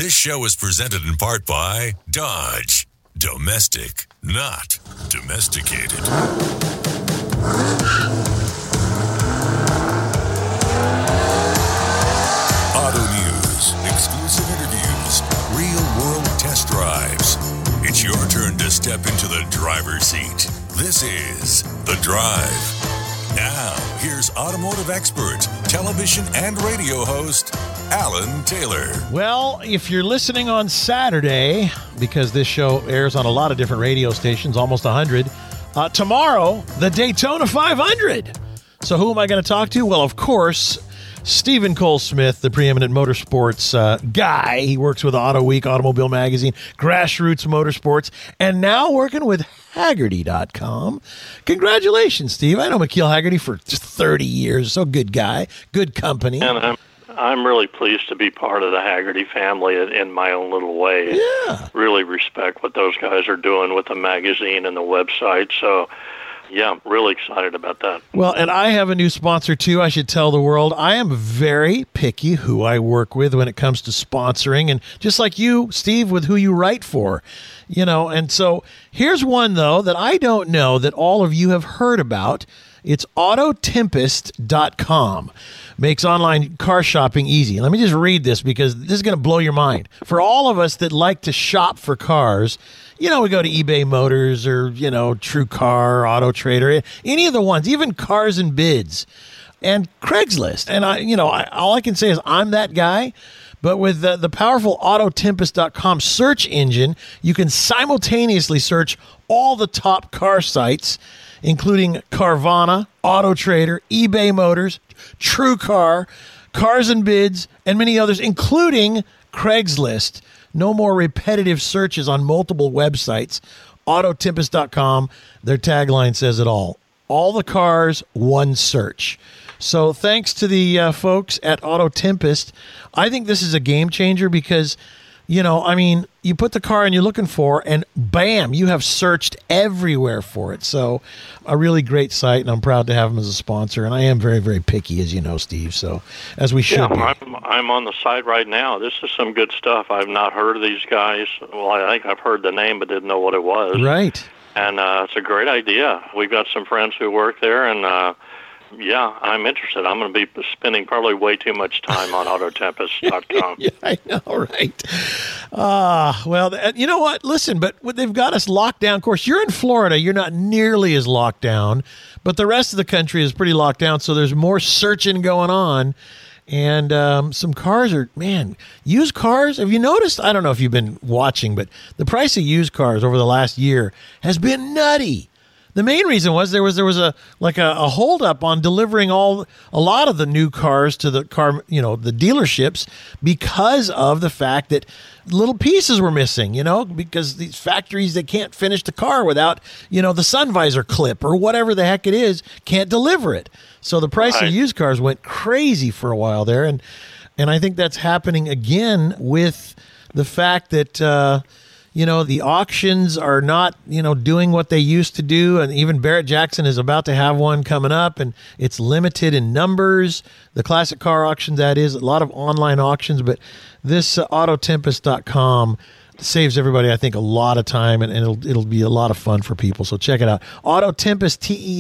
This show is presented in part by Dodge. Domestic, not domesticated. Auto News, exclusive interviews, real-world test drives. It's your turn to step into the driver's seat. This is The Drive. Now, here's automotive expert, television and radio host, Alan Taylor. Well, if you're listening on Saturday, because this show airs on a lot of different radio stations, almost 100, tomorrow, the Daytona 500. So who am I going to talk to? Well, of course, Stephen Cole Smith, the preeminent motorsports guy. He works with Auto Week, Automobile Magazine, Grassroots Motorsports, and now working with Hagerty.com. Congratulations, Steve. I know McKeel Hagerty for just 30 years. So good guy, good company. And I'm really pleased to be part of the Hagerty family in my own little way. Yeah. Really respect what those guys are doing with the magazine and the website. So, yeah, I'm really excited about that. Well, and I have a new sponsor, too. I should tell the world. I am very picky who I work with when it comes to sponsoring. And just like you, Steve, with who you write for. You know, and so here's one, though, that I don't know that all of you have heard about. It's Autotempest.com. Makes online car shopping easy. Let me just read this because this is going to blow your mind. For all of us that like to shop for cars, you know, we go to eBay Motors or, you know, TrueCar, Auto Trader, any of the ones, even Cars and Bids and Craigslist. And, all I can say is I'm that guy. But with the powerful Autotempest.com search engine, you can simultaneously search all the top car sites, including Carvana, Auto Trader, eBay Motors, TrueCar, Cars and Bids, and many others, including Craigslist. No more repetitive searches on multiple websites. Autotempest.com, their tagline says it all. All the cars, one search. So thanks to the folks at Auto Tempest, I think this is a game changer because, you put the car in you're looking for and bam, you have searched everywhere for it. So a really great site, and I'm proud to have them as a sponsor. And I am very, very picky, as you know, Steve, so as we should be. I'm on the site right now. This is some good stuff. I've not heard of these guys. Well, I think I've heard the name but didn't know what it was. Right. And it's a great idea. We've got some friends who work there, and yeah, I'm interested. I'm going to be spending probably way too much time on Autotempest.com. Yeah, I know, right? Well, you know what? Listen, but they've got us locked down. Of course, you're in Florida. You're not nearly as locked down, but the rest of the country is pretty locked down, so there's more searching going on. And some cars are, used cars. Have you noticed? I don't know if you've been watching, but the price of used cars over the last year has been nutty. The main reason was there was a holdup on delivering a lot of the new cars to the the dealerships because of the fact that little pieces were missing, because these factories, they can't finish the car without, the sun visor clip or whatever the heck it is, can't deliver it. So the price of used cars went crazy for a while there. And I think that's happening again with the fact that, the auctions are not, doing what they used to do. And even Barrett-Jackson is about to have one coming up, and it's limited in numbers. The classic car auctions, that is, a lot of online auctions. But this Autotempest.com saves everybody, I think, a lot of time, and it'll be a lot of fun for people. So check it out. Autotempest,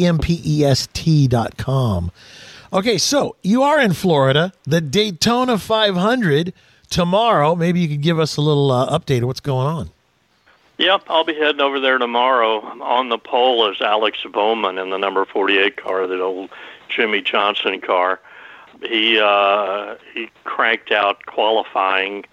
Tempest.com. Okay, so you are in Florida. The Daytona 500 tomorrow. Maybe you could give us a little update of what's going on. Yep, I'll be heading over there tomorrow. On the pole is Alex Bowman in the number 48 car, the old Jimmy Johnson car. He cranked out qualifying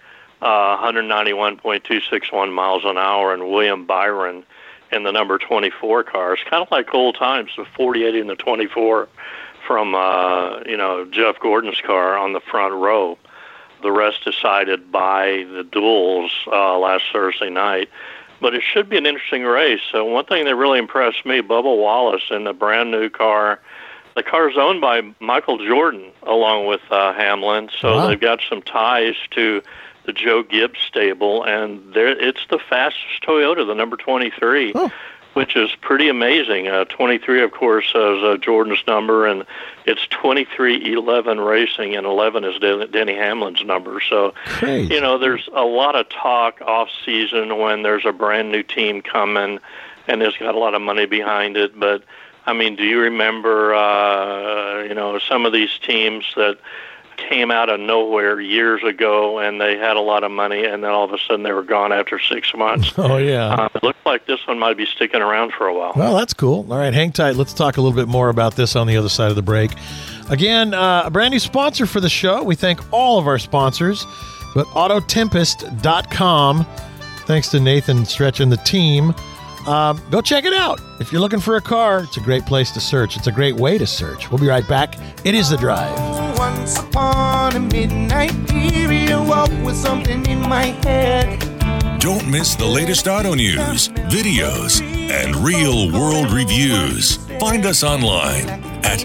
191.261 miles an hour, and William Byron in the number 24 car. It's kind of like old times, the 48 and the 24 from Jeff Gordon's car on the front row. The rest decided by the duels last Thursday night. But it should be an interesting race. So one thing that really impressed me, Bubba Wallace in the brand new car. The car is owned by Michael Jordan along with Hamlin. So They've got some ties to the Joe Gibbs stable. And it's the fastest Toyota, the number 23. which is pretty amazing. 23, of course, is Jordan's number, and it's 23-11 racing, and 11 is Denny Hamlin's number. So, Crazy. There's a lot of talk off-season when there's a brand-new team coming, and there's got a lot of money behind it. But, I mean, do you remember, some of these teams that came out of nowhere years ago, and they had a lot of money, and then all of a sudden they were gone after 6 months? Oh, yeah. It looks like this one might be sticking around for a while. Well, that's cool. All right, hang tight. Let's talk a little bit more about this on the other side of the break. Again, a brand new sponsor for the show. We thank all of our sponsors, but Autotempest.com. Thanks to Nathan Stretch and the team. Go check it out. If you're looking for a car, it's a great place to search. It's a great way to search. We'll be right back. It is The Drive. Once upon a midnight period, walk with something in my head. Don't miss the latest auto news, videos, and real-world reviews. Find us online at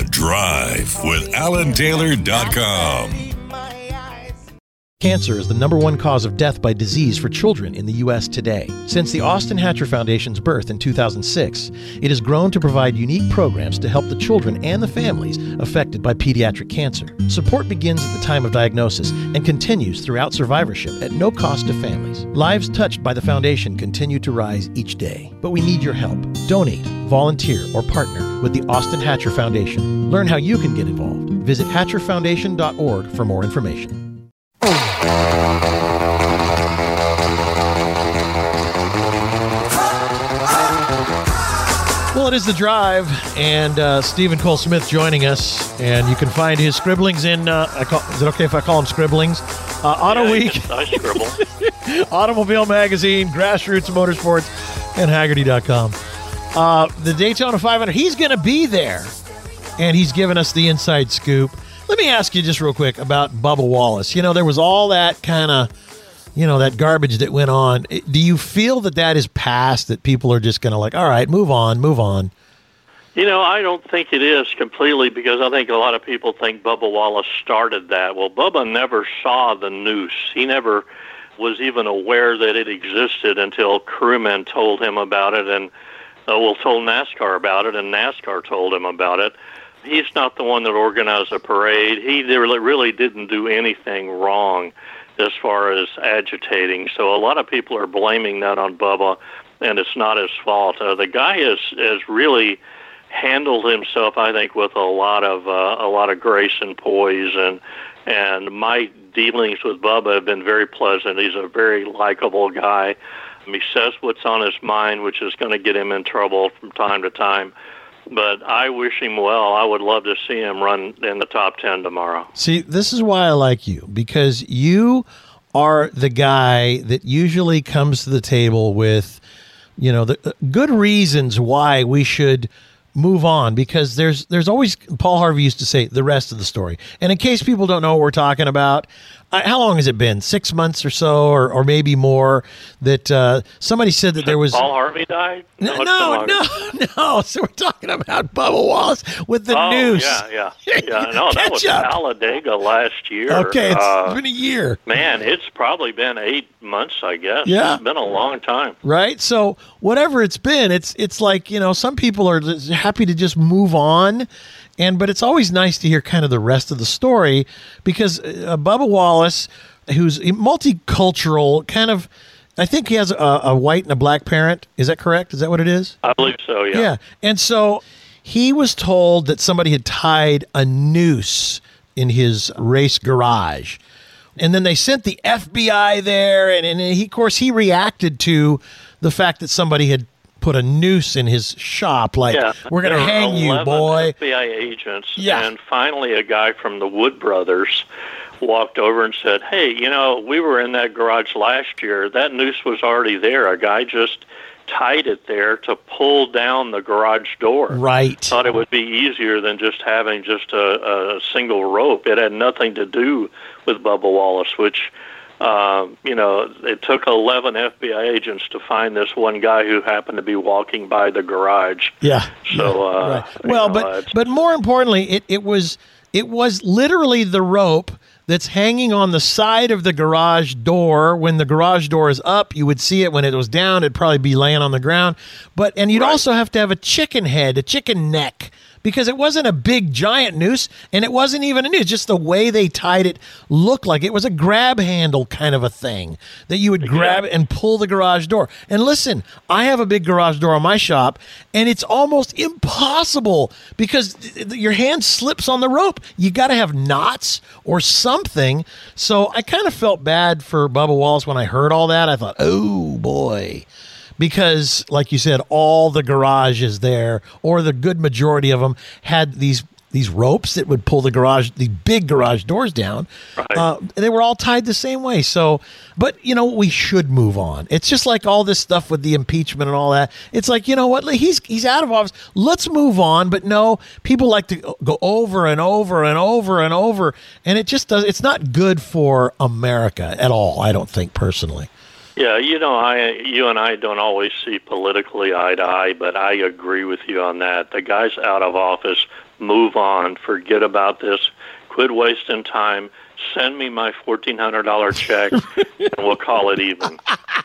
thedrivewithalantaylor.com. Cancer is the number one cause of death by disease for children in the U.S. today. Since the Austin Hatcher Foundation's birth in 2006, it has grown to provide unique programs to help the children and the families affected by pediatric cancer. Support begins at the time of diagnosis and continues throughout survivorship at no cost to families. Lives touched by the foundation continue to rise each day, but we need your help. Donate, volunteer, or partner with the Austin Hatcher Foundation. Learn how you can get involved. Visit hatcherfoundation.org for more information. Well, it is The Drive, and Stephen Cole Smith joining us, and you can find his scribblings in, is it okay if I call them scribblings? Auto Week, I scribble. Automobile Magazine, Grassroots Motorsports, and Haggerty.com. The Daytona 500, he's going to be there, and he's given us the inside scoop. Let me ask you just real quick about Bubba Wallace. There was all that kind of, that garbage that went on. Do you feel that is past, that people are just going to all right, move on? I don't think it is completely, because I think a lot of people think Bubba Wallace started that. Well, Bubba never saw the noose. He never was even aware that it existed until crewmen told him about it, and told NASCAR about it, and NASCAR told him about it. He's not the one that organized the parade. He really didn't do anything wrong as far as agitating. So a lot of people are blaming that on Bubba, and it's not his fault. The guy has really handled himself, I think, with a lot of grace and poise, and my dealings with Bubba have been very pleasant. He's a very likable guy. He says what's on his mind, which is going to get him in trouble from time to time. But I wish him well. I would love to see him run in the top 10 tomorrow. See, this is why I like you, because you are the guy that usually comes to the table with, the good reasons why we should move on, because there's always, Paul Harvey used to say, the rest of the story. And in case people don't know what we're talking about, how long has it been? 6 months or so, or maybe more, that somebody said that there was... Paul Harvey died? No. So we're talking about Bubba Wallace with the noose. Yeah. No, that was Talladega last year. Okay, it's been a year. Man, it's probably been 8 months, I guess. Yeah. It's been a long time. Right? So whatever it's been, it's like, some people are happy to just move on. But it's always nice to hear kind of the rest of the story, because Bubba Wallace, who's multicultural, kind of, I think he has a white and a black parent. Is that correct? Is that what it is? I believe so, yeah. Yeah. And so he was told that somebody had tied a noose in his race garage. And then they sent the FBI there, and he, of course, he reacted to the fact that somebody had put a noose in his shop, like, we're going to hang you, boy. FBI agents, yeah. And finally a guy from the Wood Brothers walked over and said, hey, we were in that garage last year. That noose was already there. A guy just tied it there to pull down the garage door. Right. Thought it would be easier than just having just a single rope. It had nothing to do with Bubba Wallace, which... it took 11 FBI agents to find this one guy who happened to be walking by the garage. Yeah. So, right. Well, but more importantly, it was literally the rope that's hanging on the side of the garage door. When the garage door is up, you would see it. When it was down, it'd probably be laying on the ground. And you'd also have to have a chicken head, a chicken neck, because it wasn't a big giant noose, and it wasn't even a noose. Just the way they tied it looked like it was a grab handle kind of a thing that you would grab and pull the garage door. And listen, I have a big garage door on my shop, and it's almost impossible because your hand slips on the rope. You got to have knots or something. So I kind of felt bad for Bubba Wallace when I heard all that. I thought, oh boy. Because, like you said, all the garages there, or the good majority of them, had these ropes that would pull the big garage doors down. Right. They were all tied the same way. So, but we should move on. It's just like all this stuff with the impeachment and all that. It's like, you know what? He's out of office. Let's move on. But no, people like to go over and over and over and over, and it just does. It's not good for America at all. I don't think personally. Yeah, you and I don't always see politically eye to eye, but I agree with you on that. The guy's out of office. Move on. Forget about this. Quit wasting time. Send me my $1,400 check, and we'll call it even.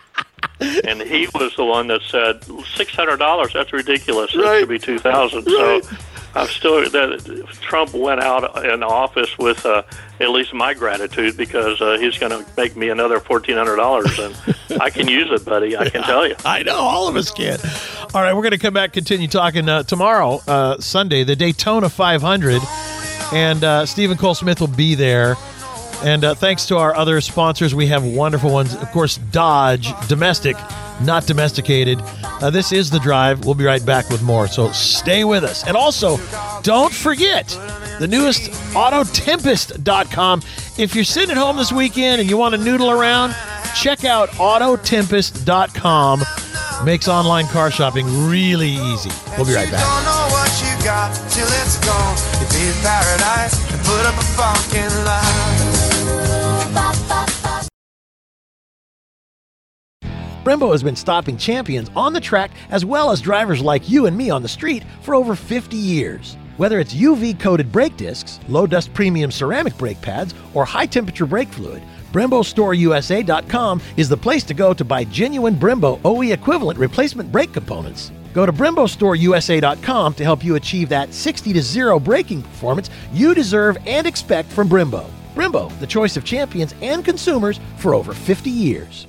And he was the one that said $600. That's ridiculous. It should be $2,000. Right. So I'm still Trump went out in office with at least my gratitude, because he's going to make me another $1,400, and I can use it, buddy. I can tell you. I know, all of us can. All right, we're going to come back, continue talking tomorrow, Sunday, the Daytona 500, and Stephen Cole Smith will be there. And thanks to our other sponsors, we have wonderful ones. Of course, Dodge, domestic, not domesticated. This is The Drive. We'll be right back with more, so stay with us. And also, don't forget the newest Autotempest.com. If you're sitting at home this weekend and you want to noodle around, check out Autotempest.com. Makes online car shopping really easy. We'll be right back. You don't know what you got till it's gone. You pay paradise and put up a fucking lie. Brembo has been stopping champions on the track as well as drivers like you and me on the street for over 50 years. Whether it's UV-coated brake discs, low-dust premium ceramic brake pads, or high-temperature brake fluid, BremboStoreUSA.com is the place to go to buy genuine Brembo OE equivalent replacement brake components. Go to BremboStoreUSA.com to help you achieve that 60-0 braking performance you deserve and expect from Brembo. Brembo, the choice of champions and consumers for over 50 years.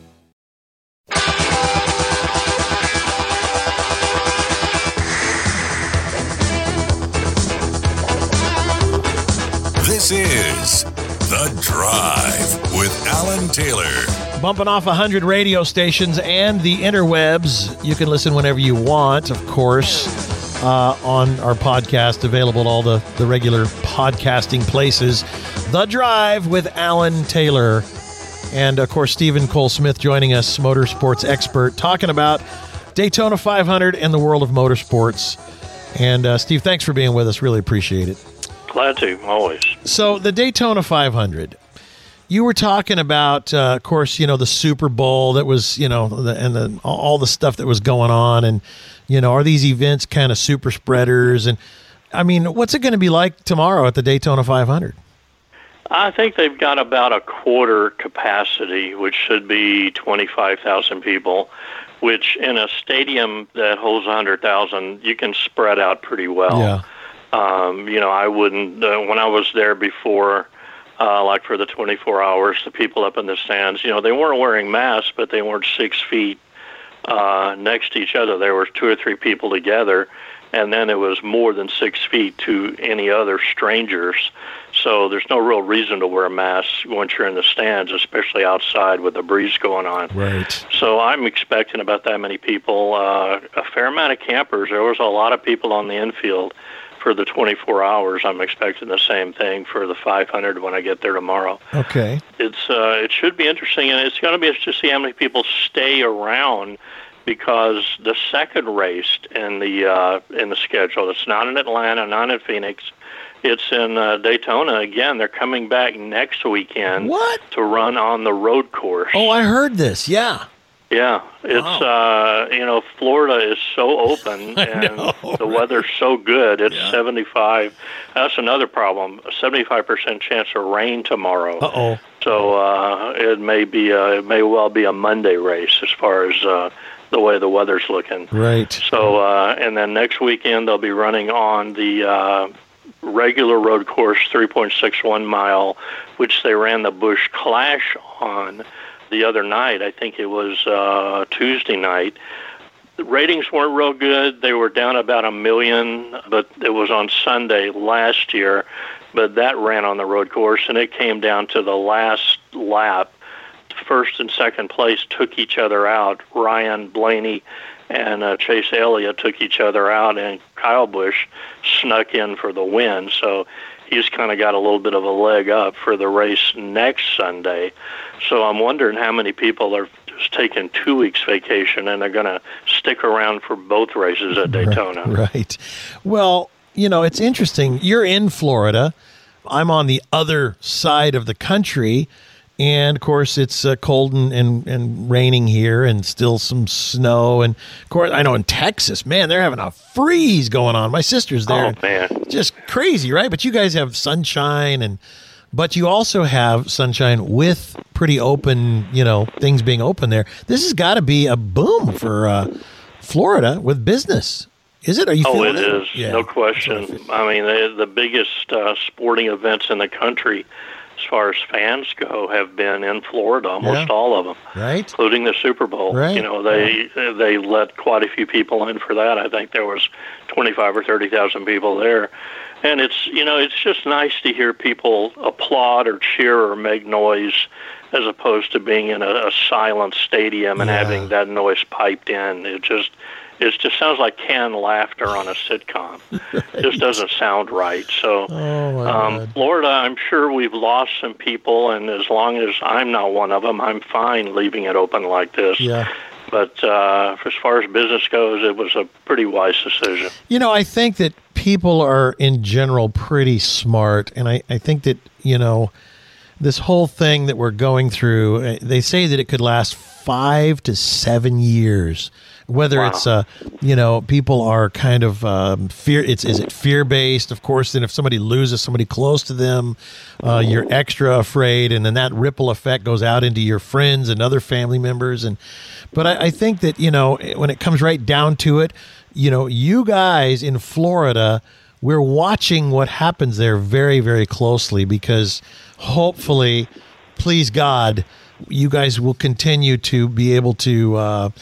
This is The Drive with Alan Taylor. Bumping off 100 radio stations and the interwebs. You can listen whenever you want, of course, on our podcast, available at all the regular podcasting places. The Drive with Alan Taylor. And, of course, Stephen Cole Smith joining us, motorsports expert, talking about Daytona 500 and the world of motorsports. And, Steve, thanks for being with us. Really appreciate it. Glad to, always. So the Daytona 500, you were talking about, of course, the Super Bowl that was, all the stuff that was going on. And, are these events kind of super spreaders? And, I mean, what's it going to be like tomorrow at the Daytona 500? I think they've got about a quarter capacity, which should be 25,000 people, which in a stadium that holds 100,000, you can spread out pretty well. Yeah. I wouldn't, when I was there before, like for the 24 hours, the people up in the stands, they weren't wearing masks, but they weren't 6 feet next to each other. There were 2 or 3 people together, and then it was more than 6 feet to any other strangers. So there's no real reason to wear a mask once you're in the stands, especially outside with the breeze going on. Right. So I'm expecting about that many people. A fair amount of campers. There was a lot of people on the infield for the 24 hours. I'm expecting the same thing for the 500 when I get there tomorrow. Okay. It should be interesting, and it's going to be interesting to see how many people stay around, because the second race in the schedule, it's not in Atlanta, not in Phoenix. It's in Daytona again. They're coming back next weekend. What? To run on the road course. Oh, I heard this. Yeah. Yeah, it's Florida is so open and the weather's so good. It's 75. That's another problem. A 75% chance of rain tomorrow. Uh-oh. So it may well be a Monday race as far as the way the weather's looking. Right. So and then next weekend they'll be running on the regular road course, 3.61 mile, which they ran the Busch Clash on the other night. I think it was Tuesday night. The ratings weren't real good. They were down about 1 million, but it was on Sunday last year. But that ran on the road course, and it came down to the last lap. First and second place took each other out. Ryan Blaney and Chase Elliott took each other out, and Kyle Busch snuck in for the win. So he's kind of got a little bit of a leg up for the race next Sunday. So I'm wondering how many people are just taking 2 weeks vacation and they're going to stick around for both races at Daytona. Right. Well, it's interesting. You're in Florida. I'm on the other side of the country. And, of course, it's cold and raining here and still some snow. And, of course, I know in Texas, man, they're having a freeze going on. My sister's there. Oh, man. Just crazy, right? But you guys have sunshine, but you also have sunshine with pretty open, things being open there. This has got to be a boom for Florida with business. Is it? Are you feeling it? Oh, it is. Yeah, no question. I mean, the biggest sporting events in the country as far as fans go have been in Florida, almost all of them, right? Including the Super Bowl. Right. They let quite a few people in for that. I think there was 25 or 30,000 people there. And it's just nice to hear people applaud or cheer or make noise as opposed to being in a silent stadium and having that noise piped in. It just sounds like canned laughter on a sitcom. It just doesn't sound right. So Florida, I'm sure we've lost some people, and as long as I'm not one of them, I'm fine leaving it open like this. Yeah. But as far as business goes, it was a pretty wise decision. I think that people are, in general, pretty smart, and I think that, this whole thing that we're going through, they say that it could last 5 to 7 years. Whether it's, people are kind of fear. Is it fear-based? Of course, then if somebody loses somebody close to them, you're extra afraid, and then that ripple effect goes out into your friends and other family members. But I think that, when it comes right down to it, you guys in Florida, we're watching what happens there very, very closely because hopefully, please God, you guys will continue to be able to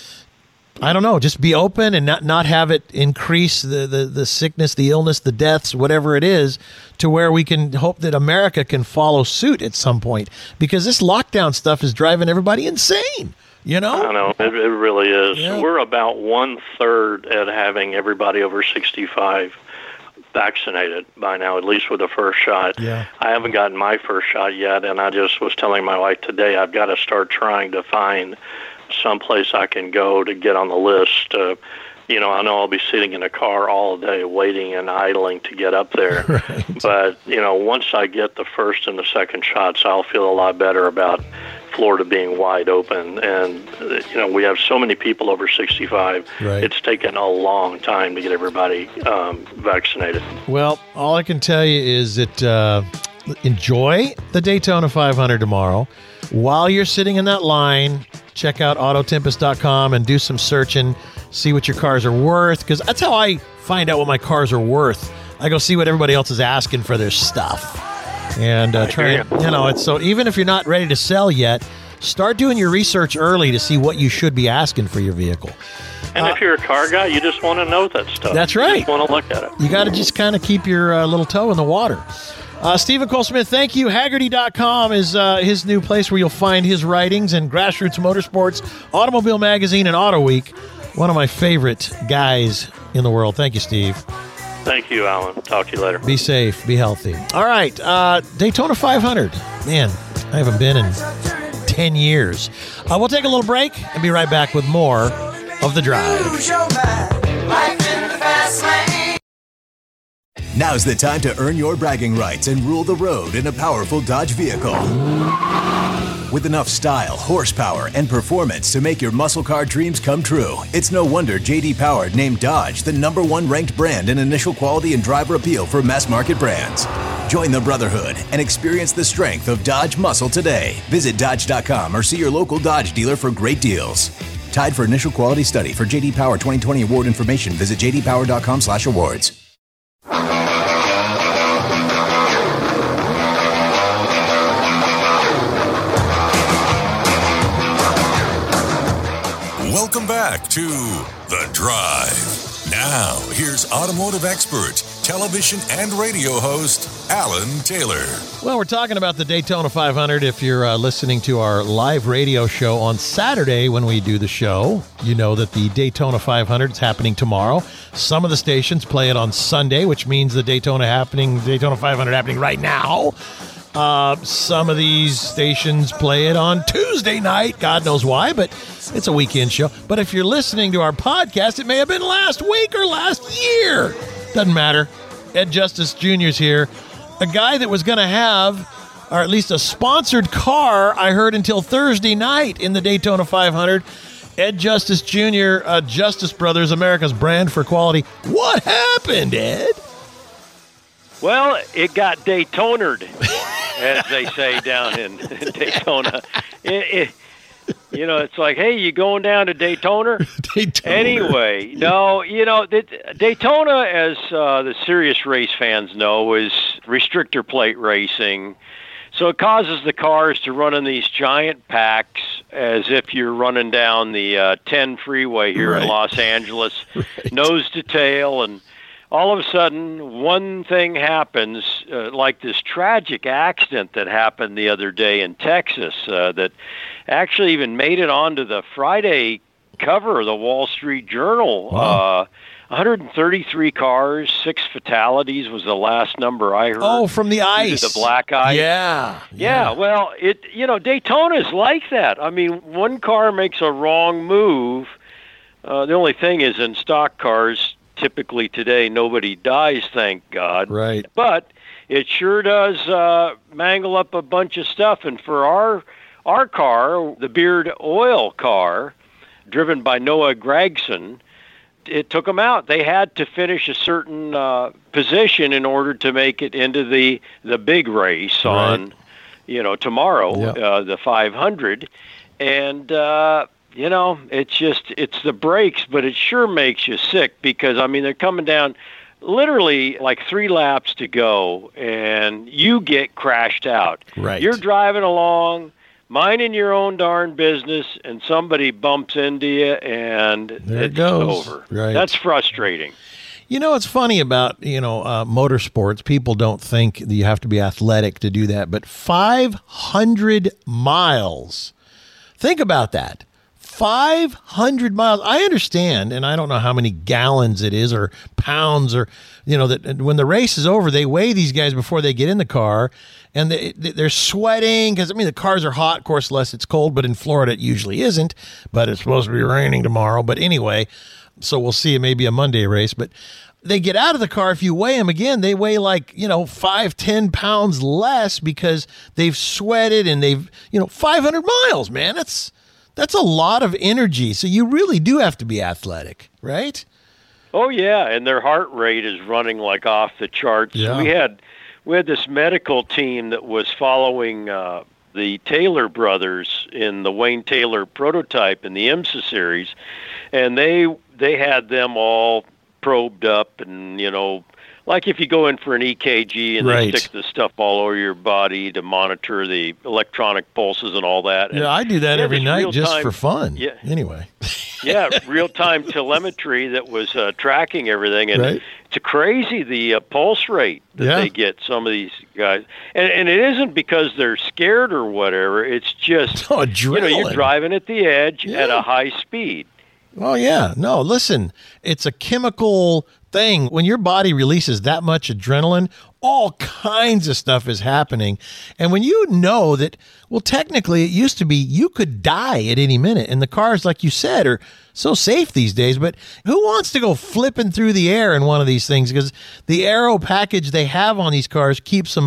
just be open and not have it increase the sickness, the illness, the deaths, whatever it is, to where we can hope that America can follow suit at some point, because this lockdown stuff is driving everybody insane. I know, it really is. Yeah. We're about 1/3 at having everybody over 65 vaccinated by now, at least with the first shot. Yeah. I haven't gotten my first shot yet, and I just was telling my wife today I've got to start trying to find someplace I can go to get on the list. I know I'll be sitting in a car all day waiting and idling to get up there. Right. But, once I get the first and the second shots, I'll feel a lot better about Florida being wide open. And, we have so many people over 65. Right. It's taken a long time to get everybody vaccinated. Well, all I can tell you is that enjoy the Daytona 500 tomorrow. While you're sitting in that line, check out Autotempest.com and do some searching, see what your cars are worth, because that's how I find out what my cars are worth. I go see what everybody else is asking for their stuff. And it's so even if you're not ready to sell yet, start doing your research early to see what you should be asking for your vehicle. And if you're a car guy, you just want to know that stuff. That's right. You just want to look at it. You got to just kind of keep your little toe in the water. Stephen Cole Smith, thank you. Hagerty.com is his new place where you'll find his writings, and Grassroots Motorsports, Automobile Magazine, and Auto Week. One of my favorite guys in the world. Thank you, Steve. Thank you, Alan. Talk to you later. Be safe. Be healthy. All right. Daytona 500. Man, I haven't been in 10 years. We'll take a little break and be right back with more of The Drive. Now's the time to earn your bragging rights and rule the road in a powerful Dodge vehicle. with enough style, horsepower, and performance to make your muscle car dreams come true. It's no wonder J.D. Power named Dodge the #1 ranked brand in initial quality and driver appeal for mass market brands. Join the Brotherhood and experience the strength of Dodge muscle today. Visit Dodge.com or see your local Dodge dealer for great deals. Tied for initial quality study. For J.D. Power 2020 award information, visit jdpower.com/awards. Welcome back to The Drive. Now, here's automotive expert, television and radio host, Alan Taylor. Well, we're talking about the Daytona 500. If you're listening to our live radio show on Saturday when we do the show, you know that the Daytona 500 is happening tomorrow. Some of the stations play it on Sunday, which means the Daytona 500 happening right now. Some of these stations play it on Tuesday night. God knows why, but it's a weekend show. But if you're listening to our podcast, it may have been last week or last year. Doesn't matter. Ed Justice Jr. is here. A guy that was going to have, or at least a sponsored car, I heard, until Thursday night in the Daytona 500. Ed Justice Jr., Justice Brothers, America's brand for quality. What happened, Ed? Well, it got Daytona'd, as they say down in Daytona. It's like, hey, you going down to Daytona? Daytona. Anyway, no, Daytona, as the serious race fans know, is restrictor plate racing. So it causes the cars to run in these giant packs as if you're running down the 10 freeway here in Los Angeles, nose to tail, and all of a sudden, one thing happens, like this tragic accident that happened the other day in Texas, that actually even made it onto the Friday cover of the Wall Street Journal. Wow. 133 cars, 6 fatalities was the last number I heard. Oh, from the ice. The black ice. Yeah. Well, Daytona is like that. I mean, one car makes a wrong move. The only thing is, in stock cars, typically today, nobody dies, thank God. Right. But it sure does mangle up a bunch of stuff. And for our car, the Beard Oil car, driven by Noah Gragson, it took them out. They had to finish a certain position in order to make it into the big race on, tomorrow, the 500. And it's the brakes, but it sure makes you sick because, they're coming down literally like 3 laps to go, and you get crashed out. Right. You're driving along, minding your own darn business, and somebody bumps into you, and it's over. Right. That's frustrating. It's funny about, motorsports. People don't think that you have to be athletic to do that, but 500 miles. Think about that. 500 miles. I understand, and I don't know how many gallons it is or pounds or, that when the race is over, they weigh these guys before they get in the car, and they're sweating because, the cars are hot, of course, unless it's cold, but in Florida it usually isn't, but it's supposed to be raining tomorrow. But anyway, so we'll see. It may be a Monday race, but they get out of the car. If you weigh them again, they weigh like, 5-10 pounds less because they've sweated and they've, 500 miles, man. That's a lot of energy. So you really do have to be athletic, right? Oh, yeah, and their heart rate is running like off the charts. Yeah. We had this medical team that was following the Taylor brothers in the Wayne Taylor prototype in the IMSA series, and they had them all probed up and, like if you go in for an EKG and they stick the stuff all over your body to monitor the electronic pulses and all that. And I do that every night just for fun. Yeah. Anyway. Real-time telemetry that was tracking everything. And it's crazy, the pulse rate that they get, some of these guys. And it isn't because they're scared or whatever. It's just, adrenaline. You're driving at the edge at a high speed. Oh, yeah. No, listen, it's a chemical thing. When your body releases that much adrenaline, all kinds of stuff is happening. And when you know that, well, technically it used to be you could die at any minute. And the cars, like you said, are so safe these days. But who wants to go flipping through the air in one of these things? Because the aero package they have on these cars keeps them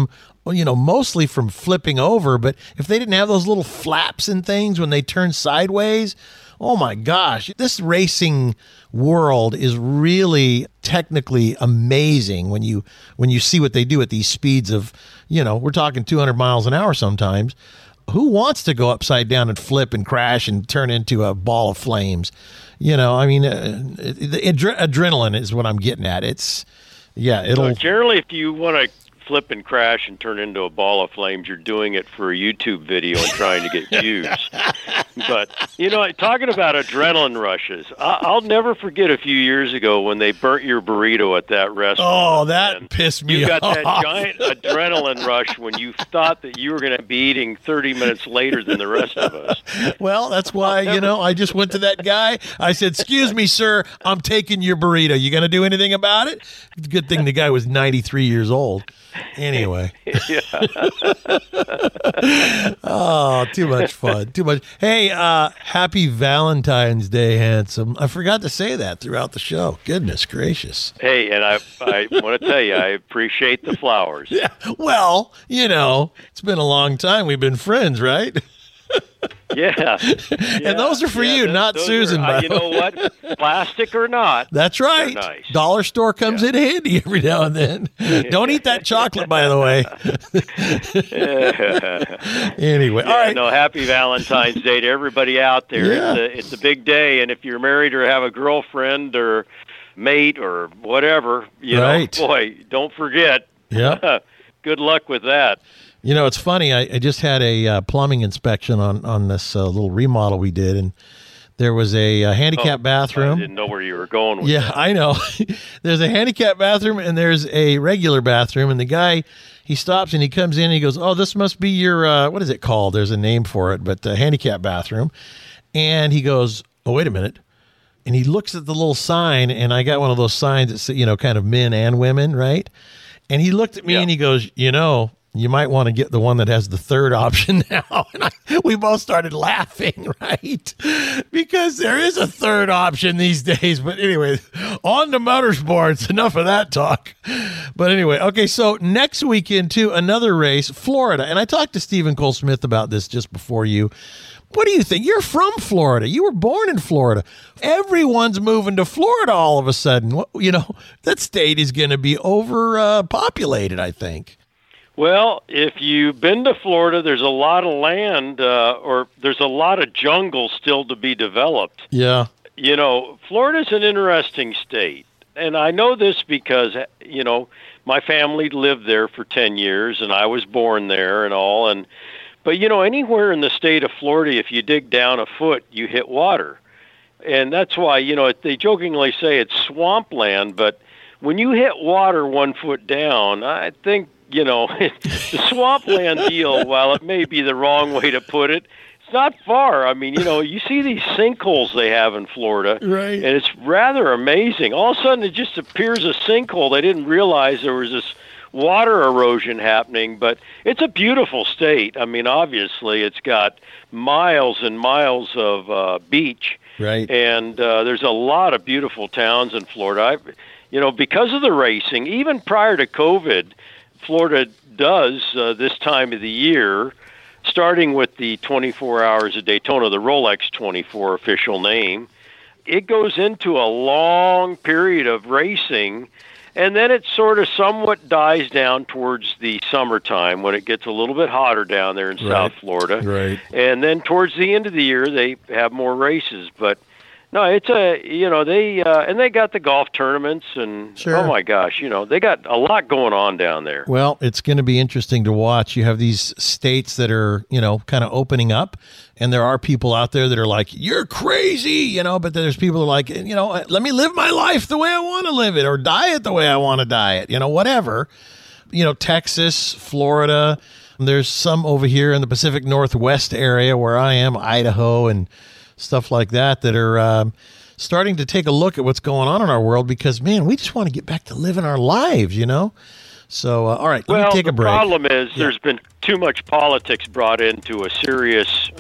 mostly from flipping over. But if they didn't have those little flaps and things when they turn sideways, oh my gosh, this racing world is really technically amazing when you see what they do at these speeds of, we're talking 200 miles an hour sometimes. Who wants to go upside down and flip and crash and turn into a ball of flames? The adrenaline is what I'm getting at. Generally, if you want to flip and crash and turn into a ball of flames, you're doing it for a YouTube video and trying to get views. But, talking about adrenaline rushes, I'll never forget a few years ago when they burnt your burrito at that restaurant. Oh, that pissed me off. You got that giant adrenaline rush when you thought that you were going to be eating 30 minutes later than the rest of us. Well, that's why, I just went to that guy. I said, "Excuse me, sir, I'm taking your burrito. You going to do anything about it?" Good thing the guy was 93 years old. Anyway. Oh, too much fun. Too much. Hey, happy Valentine's Day, handsome. I forgot to say that throughout the show. Goodness gracious. Hey, and I want to tell you, I appreciate the flowers. Yeah. Well, it's been a long time. We've been friends, right? Yeah. And those are for you, not Susan. You know what? Plastic or not. That's right. Nice. Dollar store comes in handy every now and then. Don't eat that chocolate, by the way. Anyway, all right. No, happy Valentine's Day to everybody out there. Yeah. It's a big day, and if you're married or have a girlfriend or mate or whatever, boy, don't forget. Yeah. Good luck with that. It's funny. I just had a plumbing inspection on this little remodel we did, and there was a handicap bathroom. I didn't know where you were going with that. I know. There's a handicap bathroom, and there's a regular bathroom, and the guy, he stops, and he comes in, and he goes, "Oh, this must be your, what is it called? There's a name for it, but handicap bathroom." And he goes, "Oh, wait a minute." And he looks at the little sign, and I got one of those signs that say, kind of men and women, right? And he looked at me, and he goes, "You might want to get the one that has the third option now." And we both started laughing, right? Because there is a third option these days. But anyway, on to motorsports. Enough of that talk. But anyway, okay, so next weekend, too, another race, Florida. And I talked to Stephen Cole Smith about this just before you. What do you think? You're from Florida. You were born in Florida. Everyone's moving to Florida all of a sudden. That state is going to be overpopulated, I think. Well, if you've been to Florida, there's a lot of land, or there's a lot of jungle still to be developed. Yeah. Florida's an interesting state. And I know this because, my family lived there for 10 years, and I was born there and all. But, anywhere in the state of Florida, if you dig down a foot, you hit water. And that's why, they jokingly say it's swampland. But when you hit water 1 foot down, I think, the swampland deal, while it may be the wrong way to put it, it's not far. I mean, you see these sinkholes they have in Florida, right? And it's rather amazing. All of a sudden, it just appears a sinkhole. They didn't realize there was this water erosion happening, but it's a beautiful state. I mean, obviously, it's got miles and miles of beach, right? And there's a lot of beautiful towns in Florida. Because of the racing, even prior to COVID, Florida does this time of the year, starting with the 24 Hours of Daytona, the Rolex 24 official name. It goes into a long period of racing, and then it sort of somewhat dies down towards the summertime when it gets a little bit hotter down there in South Florida. Right. And then towards the end of the year, they have more races. But no, it's they got the golf tournaments and sure. Oh my gosh, they got a lot going on down there. Well, it's going to be interesting to watch. You have these states that are, kind of opening up, and there are people out there that are like, "You're crazy," but there's people who are like, "Let me live my life the way I want to live it, or diet the way I want to diet," whatever. Texas, Florida. There's some over here in the Pacific Northwest area where I am, Idaho, and stuff like that are starting to take a look at what's going on in our world because, man, we just want to get back to living our lives, So, all right, let me take a break. Well, the problem is there's been too much politics brought into a serious,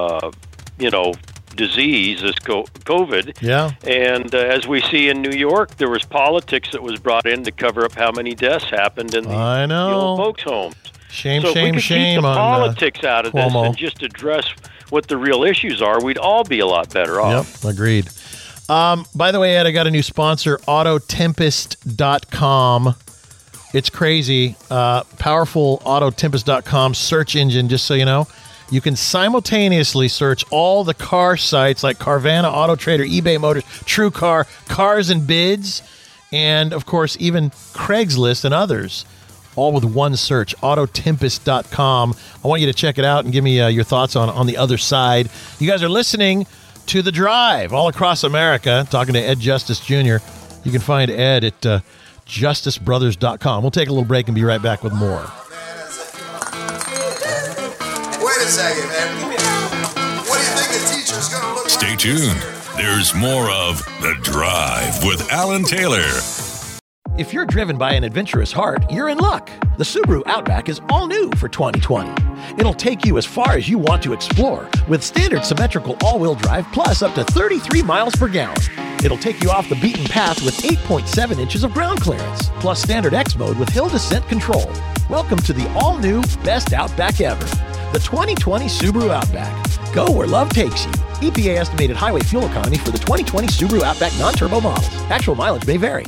disease, this COVID. Yeah. And as we see in New York, there was politics that was brought in to cover up how many deaths happened in the old folks' homes. Shame, so if we shame, could shame keep the on politics out of this Cuomo. and just address what the real issues are, we'd all be a lot better off. Yep, agreed. By the way, Ed, I got a new sponsor, Autotempest.com. It's crazy. Powerful Autotempest.com search engine, just so you know. You can simultaneously search all the car sites like Carvana, Auto Trader, eBay Motors, TrueCar, Cars and Bids, and, of course, even Craigslist and others, all with one search, Autotempest.com. I want you to check it out and give me your thoughts on the other side. You guys are listening to The Drive all across America, talking to Ed Justice Jr. You can find Ed at justicebrothers.com. We'll take a little break and be right back with more. Wait a second, man. What do you think the teacher's going to look like? Stay tuned. There's more of The Drive with Alan Taylor. If you're driven by an adventurous heart, you're in luck. The Subaru Outback is all new for 2020. It'll take you as far as you want to explore with standard symmetrical all-wheel drive plus up to 33 miles per gallon. It'll take you off the beaten path with 8.7 inches of ground clearance, plus standard X mode with hill descent control. Welcome to the all-new best Outback ever, the 2020 Subaru Outback. Go where love takes you. EPA estimated highway fuel economy for the 2020 Subaru Outback non-turbo models. Actual mileage may vary.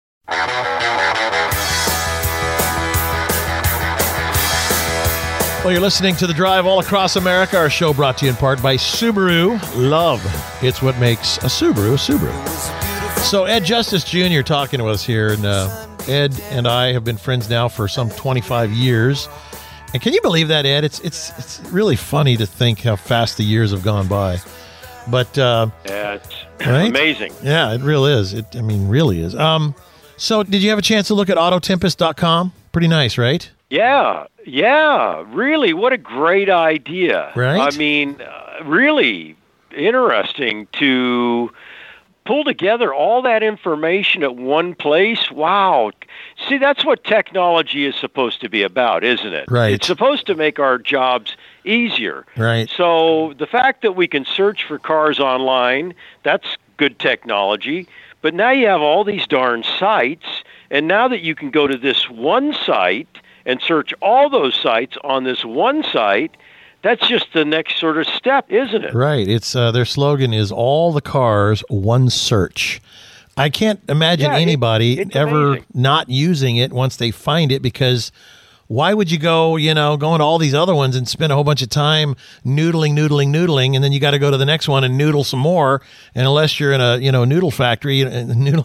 Well, you're listening to The Drive all across America. Our show brought to you in part by Subaru. Love. It's what makes a Subaru a Subaru. So Ed Justice Jr. talking to us here, and Ed and I have been friends now for some 25 years. And can you believe that, Ed? It's really funny to think how fast the years have gone by. But Yeah, it's right? amazing. Yeah, it really is. Really is. So did you have a chance to look at Autotempest.com? Pretty nice, right? Yeah, really, what a great idea. Right? I mean, really interesting to pull together all that information at one place. Wow. See, that's what technology is supposed to be about, isn't it? Right. It's supposed to make our jobs easier. Right. So the fact that we can search for cars online, that's good technology. But now you have all these darn sites, and now that you can go to this one site and search all those sites on this one site, that's just the next sort of step, isn't it? Right. It's their slogan is all the cars, one search. I can't imagine anybody it's ever amazing. not using it once they find it, because why would you go, going to all these other ones and spend a whole bunch of time noodling, and then you got to go to the next one and noodle some more. And unless you're in a, noodle factory, I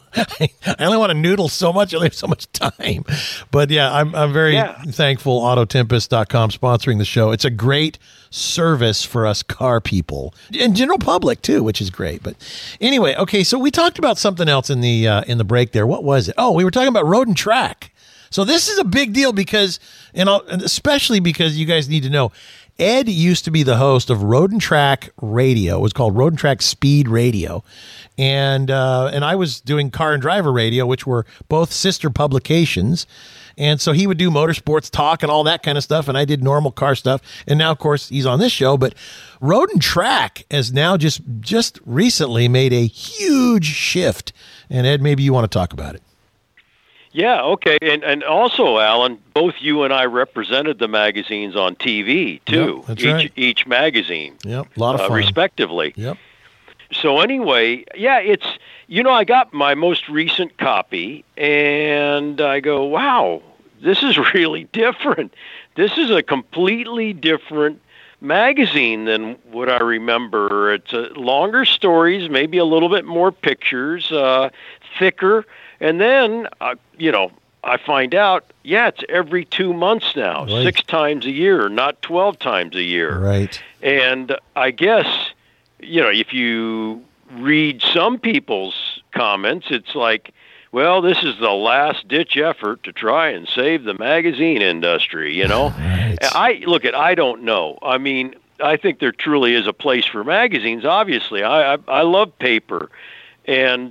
only want to noodle so much. I only have so much time. But yeah, I'm very thankful Autotempest.com sponsoring the show. It's a great service for us car people and general public too, which is great. But anyway, okay, so we talked about something else in the break there. What was it? Oh, we were talking about Road and Track. So this is a big deal because, and especially because you guys need to know, Ed used to be the host of Road and Track Radio. It was called Road and Track Speed Radio. And I was doing Car and Driver Radio, which were both sister publications. And so he would do motorsports talk and all that kind of stuff, and I did normal car stuff. And now, of course, he's on this show. But Road and Track has now just recently made a huge shift. And Ed, maybe you want to talk about it. Yeah, okay. And also, Alan, both you and I represented the magazines on TV, too. Yep, that's right. Each magazine. Yep, a lot of fun. Respectively. Yep. So anyway, yeah, it's, I got my most recent copy, and I go, wow, this is really different. This is a completely different magazine than what I remember. It's longer stories, maybe a little bit more pictures, thicker. And then, I find out, it's every 2 months now, right. 6 times a year, not 12 times a year. Right. And I guess, if you read some people's comments, it's like, well, this is the last-ditch effort to try and save the magazine industry, Right. I don't know. I mean, I think there truly is a place for magazines, obviously. I love paper. And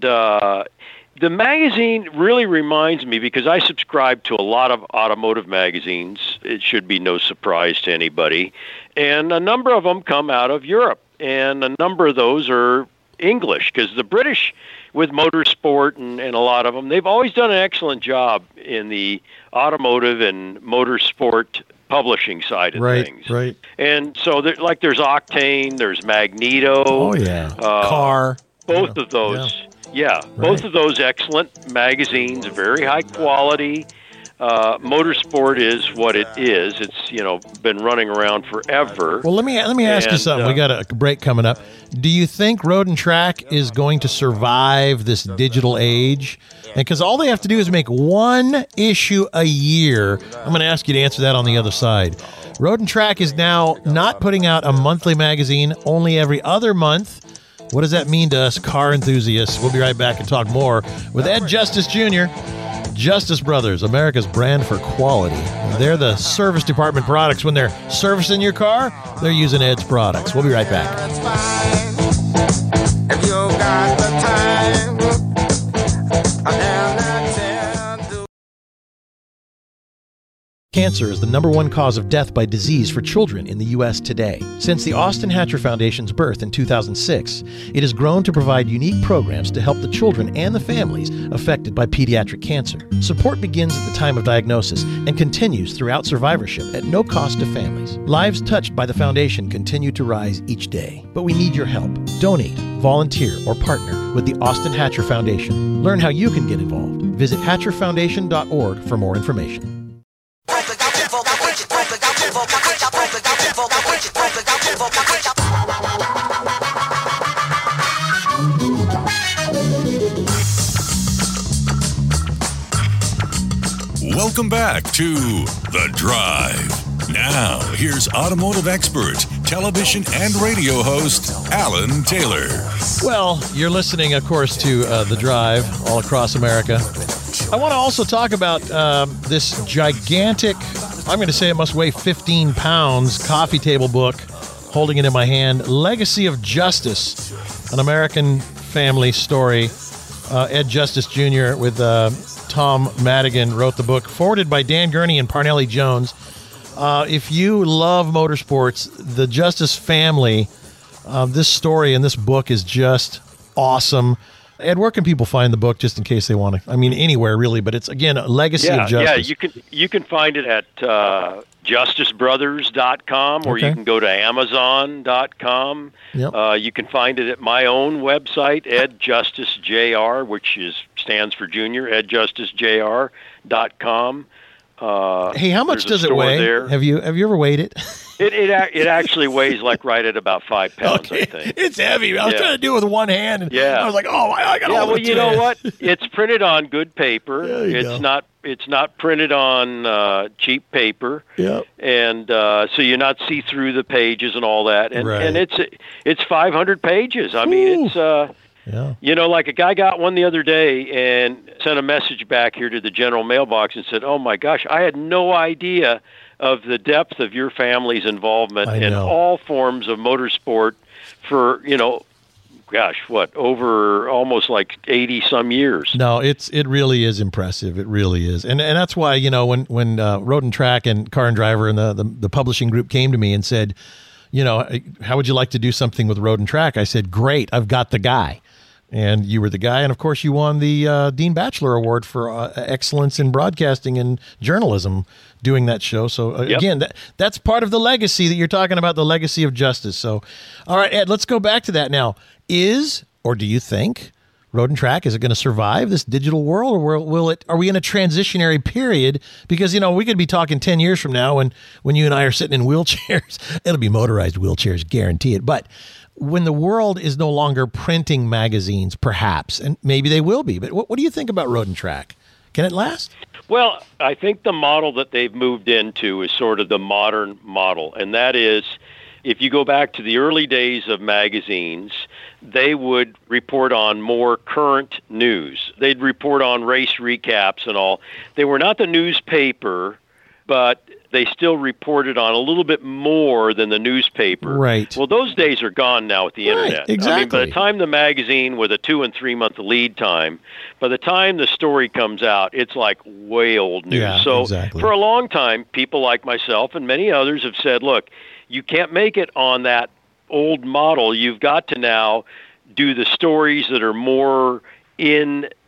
the magazine really reminds me, because I subscribe to a lot of automotive magazines. It should be no surprise to anybody. And a number of them come out of Europe. And a number of those are English, because the British, with motorsport and a lot of them, they've always done an excellent job in the automotive and motorsport publishing side of Right, things. right. And so there's Octane, there's Magneto. Oh, yeah. Car. Both of those. Yeah, both of those excellent magazines, very high quality. Motorsport is what it is. It's been running around forever. Well, let me ask you something. We got a break coming up. Do you think Road and Track is going to survive this digital age? Because all they have to do is make one issue a year. I'm going to ask you to answer that on the other side. Road and Track is now not putting out a monthly magazine, only every other month. What does that mean to us car enthusiasts? We'll be right back and talk more with Ed Justice Jr. Justice Brothers, America's brand for quality. They're the service department products. When they're servicing your car, they're using Ed's products. We'll be right back. That's fine. If you got the time, Cancer is the number one cause of death by disease for children in the U.S. today. Since the Austin Hatcher Foundation's birth in 2006, it has grown to provide unique programs to help the children and the families affected by pediatric cancer. Support begins at the time of diagnosis and continues throughout survivorship at no cost to families. Lives touched by the foundation continue to rise each day. But we need your help. Donate, volunteer, or partner with the Austin Hatcher Foundation. Learn how you can get involved. Visit hatcherfoundation.org for more information. Welcome back to The Drive. Now, here's automotive expert, television and radio host, Alan Taylor. Well, you're listening, of course, to The Drive all across America. I want to also talk about this gigantic, I'm going to say it must weigh 15 pounds, coffee table book, holding it in my hand, Legacy of Justice, an American family story. Ed Justice Jr. with Tom Madigan wrote the book, forwarded by Dan Gurney and Parnelli Jones. If you love motorsports, the Justice family, this story and this book is just awesome. Ed, where can people find the book just in case they want to? I mean, anywhere really, but it's, again, a Legacy of Justice. Yeah, you can find it at justicebrothers.com, or you can go to amazon.com. Yep. You can find it at my own website, edjusticejr, which stands for Junior, edjusticejr.com. Hey, how much does it weigh? There. Have you ever weighed it? It actually weighs like right at about 5 pounds, Okay. I think. It's heavy. I was trying to do it with one hand, and I was like, oh, I got to hold well, it you know what? It's printed on good paper. It's not printed on cheap paper. Yep. And so you're not see through the pages and all that. And Right. and it's 500 pages. I mean, it's like a guy got one the other day and sent a message back here to the general mailbox and said, "Oh my gosh, I had no idea of the depth of your family's involvement in all forms of motorsport for, over almost like 80 some years." No, it really is impressive. It really is. And that's why, when Road and Track and Car and Driver and the publishing group came to me and said, how would you like to do something with Road and Track? I said, great, I've got the guy. And you were the guy. And, of course, you won the Dean Batchelor Award for excellence in broadcasting and journalism doing that show. So, again, that's part of the legacy that you're talking about, the legacy of justice. So, all right, Ed, let's go back to that now. Or do you think Road and Track, is it going to survive this digital world, or are we in a transitionary period? Because, we could be talking 10 years from now when you and I are sitting in wheelchairs. It'll be motorized wheelchairs, guarantee it. But when the world is no longer printing magazines, perhaps, and maybe they will be, but what do you think about Road and Track? Can it last? Well, I think the model that they've moved into is sort of the modern model, and that is, if you go back to the early days of magazines, they would report on more current news. They'd report on race recaps and all. They were not the newspaper, but they still reported on a little bit more than the newspaper. Right. Well, those days are gone now with the internet. Exactly. I mean, by the time the magazine with a 2 and 3 month lead time, by the time the story comes out, it's like way old news. Yeah, so exactly. For a long time, people like myself and many others have said, look, you can't make it on that old model. You've got to now do the stories that are more in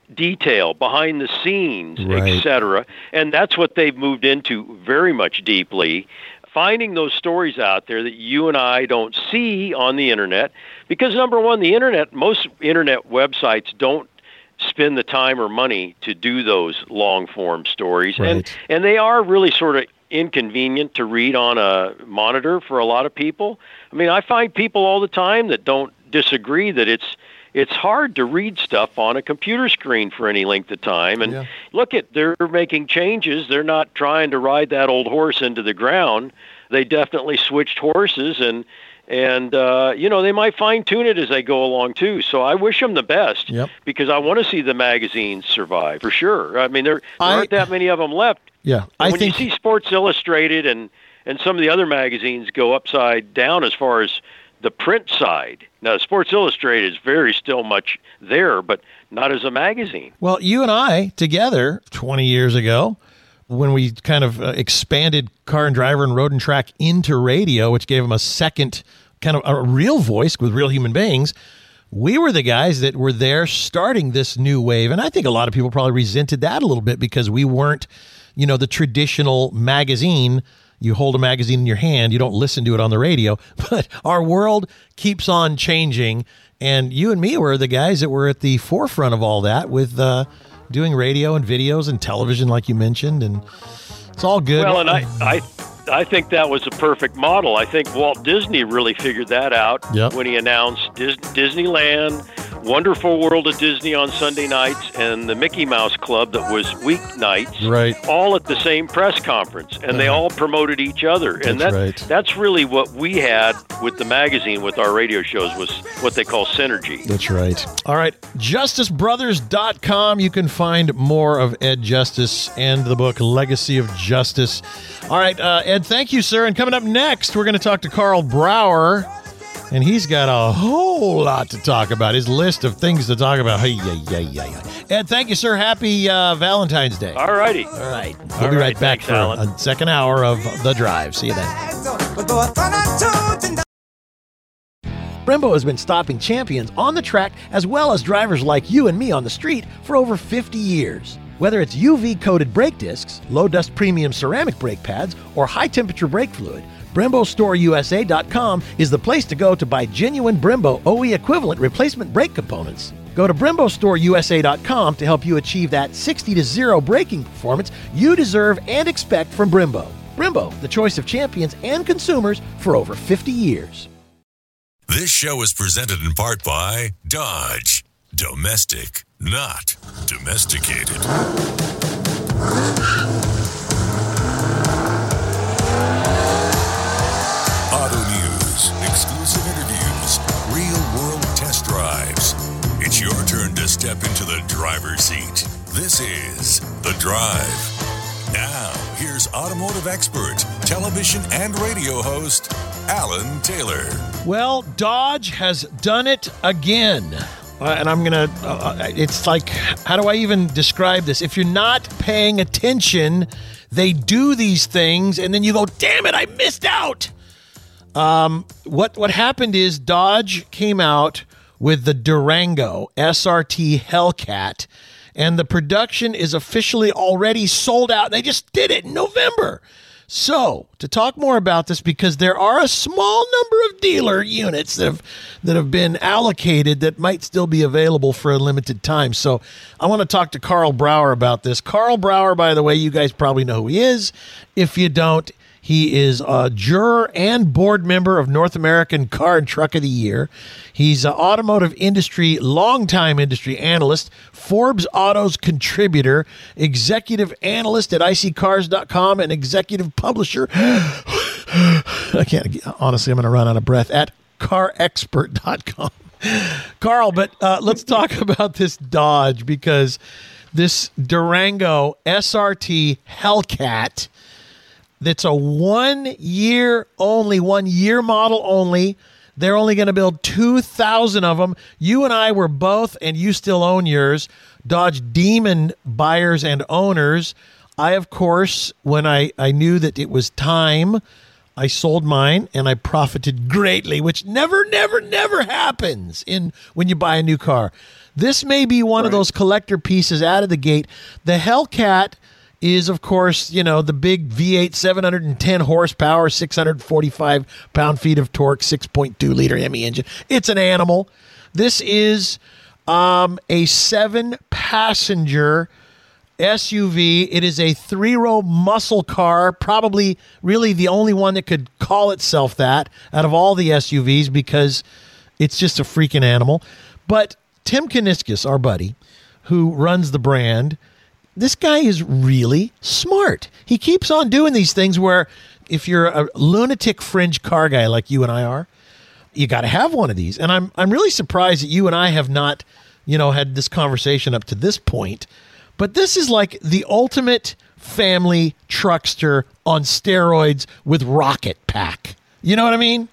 detail, behind the scenes, Right. etc. And that's what they've moved into very much deeply, finding those stories out there that you and I don't see on the internet. Because number one, most internet websites don't spend the time or money to do those long-form stories. Right. And they are really sort of inconvenient to read on a monitor for a lot of people. I mean, I find people all the time that don't disagree that it's hard to read stuff on a computer screen for any length of time. And they're making changes. They're not trying to ride that old horse into the ground. They definitely switched horses, and they might fine-tune it as they go along, too. So I wish them the best, because I want to see the magazines survive, for sure. I mean, there aren't that many of them left. Yeah, When you see Sports Illustrated and some of the other magazines go upside down as far as the print side. Now, Sports Illustrated is very still much there, but not as a magazine. Well, you and I together 20 years ago, when we kind of expanded Car and Driver and Road and Track into radio, which gave them a second kind of a real voice with real human beings, we were the guys that were there starting this new wave. And I think a lot of people probably resented that a little bit because we weren't, the traditional magazine. You hold a magazine in your hand, you don't listen to it on the radio, but our world keeps on changing. And you and me were the guys that were at the forefront of all that with doing radio and videos and television, like you mentioned, and it's all good. Well, and I think that was a perfect model. I think Walt Disney really figured that out when he announced Disneyland, Wonderful World of Disney on Sunday nights, and the Mickey Mouse Club that was weeknights, all at the same press conference, and they all promoted each other. And that's really what we had with the magazine, with our radio shows, was what they call synergy. That's right. All right, justicebrothers.com. You can find more of Ed Justice and the book Legacy of Justice. All right, Ed, thank you, sir. And coming up next, we're going to talk to Carl Brower. And he's got a whole lot to talk about, his list of things to talk about. Ed, thank you, sir. Happy Valentine's Day. All righty. All right. We'll be right back for a second hour of The Drive. See you then. Brembo has been stopping champions on the track as well as drivers like you and me on the street for over 50 years. Whether it's UV-coated brake discs, low-dust premium ceramic brake pads, or high-temperature brake fluid, BremboStoreUSA.com is the place to go to buy genuine Brembo OE equivalent replacement brake components. Go to BremboStoreUSA.com to help you achieve that 60-0 braking performance you deserve and expect from Brembo. Brembo, the choice of champions and consumers for over 50 years. This show is presented in part by Dodge. Domestic, not domesticated. Auto news, exclusive interviews, real-world test drives. It's your turn to step into the driver's seat. This is The Drive. Now, here's automotive expert, television and radio host, Alan Taylor. Well, Dodge has done it again. And I'm going to, it's like, how do I even describe this? If you're not paying attention, they do these things, and then you go, damn it, I missed out. What happened is Dodge came out with the Durango SRT Hellcat, and the production is officially already sold out. They just did it in November. So, to talk more about this, because there are a small number of dealer units that have been allocated that might still be available for a limited time. So, I want to talk to Carl Brower about this. Carl Brower, by the way, you guys probably know who he is. If you don't, he is a juror and board member of North American Car and Truck of the Year. He's an automotive industry, longtime industry analyst, Forbes Auto's contributor, executive analyst at iSeeCars.com, and executive publisher. Honestly, I'm going to run out of breath at CarExpert.com. Carl, but let's talk about this Dodge, because this Durango SRT Hellcat, that's a 1 year model only. They're only going to build 2,000 of them. You and I were both, and you still own yours, Dodge Demon buyers and owners. I, of course, when I knew that it was time, I sold mine and I profited greatly, which never happens when you buy a new car. This may be one of those collector pieces out of the gate. The Hellcat is, of course, the big V8, 710 horsepower, 645 pound-feet of torque, 6.2 liter Hemi engine. It's an animal. This is a 7-passenger SUV. It is a 3-row muscle car, probably really the only one that could call itself that out of all the SUVs because it's just a freaking animal. But Tim Kuniskis, our buddy, who runs the brand, this guy is really smart. He keeps on doing these things where if you're a lunatic fringe car guy like you and I are, you got to have one of these. And I'm really surprised that you and I have not, had this conversation up to this point. But this is like the ultimate family truckster on steroids with rocket pack. You know what I mean?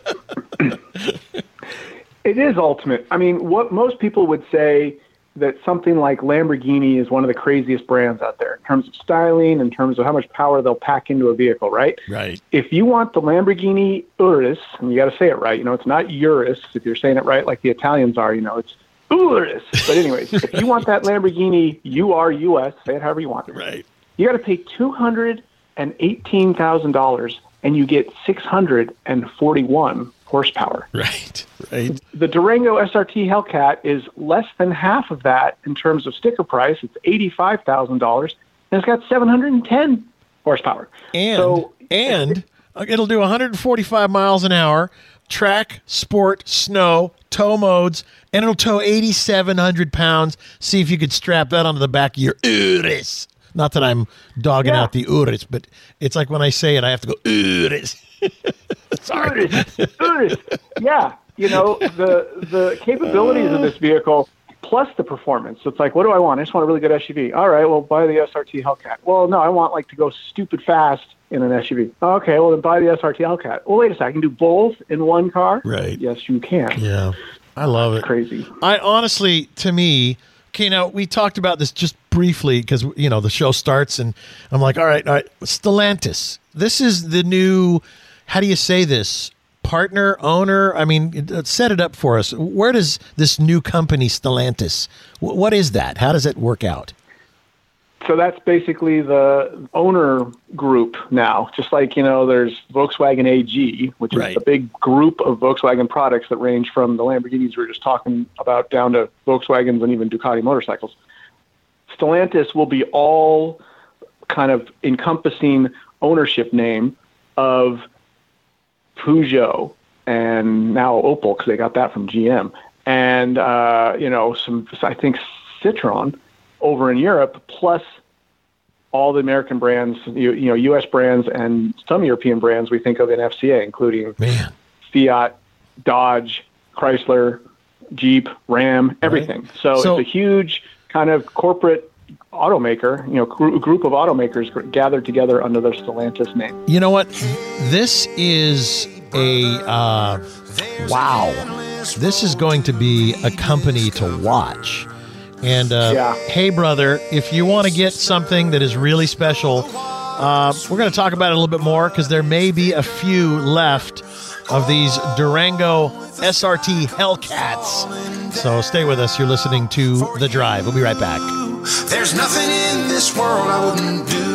It is ultimate. I mean, what most people would say that something like Lamborghini is one of the craziest brands out there in terms of styling, in terms of how much power they'll pack into a vehicle, right? Right. If you want the Lamborghini Urus, and you got to say it right, it's not Urus. If you're saying it right like the Italians are, it's Urus. But anyways, if you want that Lamborghini URUS, say it however you want. Right. You got to pay $218,000 and you get 641 horsepower. Right. The Durango SRT Hellcat is less than half of that in terms of sticker price. It's $85,000, and it's got 710 horsepower. And it'll do 145 miles an hour, track, sport, snow, tow modes, and it'll tow 8,700 pounds. See if you could strap that onto the back of your Urus. Not that I'm dogging out the Urus, but it's like when I say it, I have to go Urus. Sorry. Urus. Yeah. The capabilities of this vehicle plus the performance. It's like, what do I want? I just want a really good SUV. All right, well, buy the SRT Hellcat. Well, no, I want to go stupid fast in an SUV. Okay, well, then buy the SRT Hellcat. Well, wait a second. I can do both in one car? Right. Yes, you can. Yeah. I love it. Crazy. I honestly, to me, now we talked about this just briefly because, the show starts and I'm like, all right, Stellantis. This is the new, how do you say this? Partner, owner? I mean, set it up for us. Where does this new company, Stellantis, what is that? How does it work out? So that's basically the owner group now. Just like, there's Volkswagen AG, which is a big group of Volkswagen products that range from the Lamborghinis we were just talking about down to Volkswagens and even Ducati motorcycles. Stellantis will be all kind of encompassing ownership name of Peugeot and now Opel, because they got that from GM, and some, I think, Citroen over in Europe, plus all the American brands, U.S. brands and some European brands we think of in FCA, including Fiat, Dodge, Chrysler, Jeep, Ram, everything. So it's a huge kind of corporate automaker, group of automakers gathered together under the Stellantis name. You know what? This is wow. This is going to be a company to watch. And hey, brother, if you want to get something that is really special, we're going to talk about it a little bit more because there may be a few left of these Durango SRT Hellcats. So stay with us. You're listening to The Drive. We'll be right back. There's nothing in this world I wouldn't do.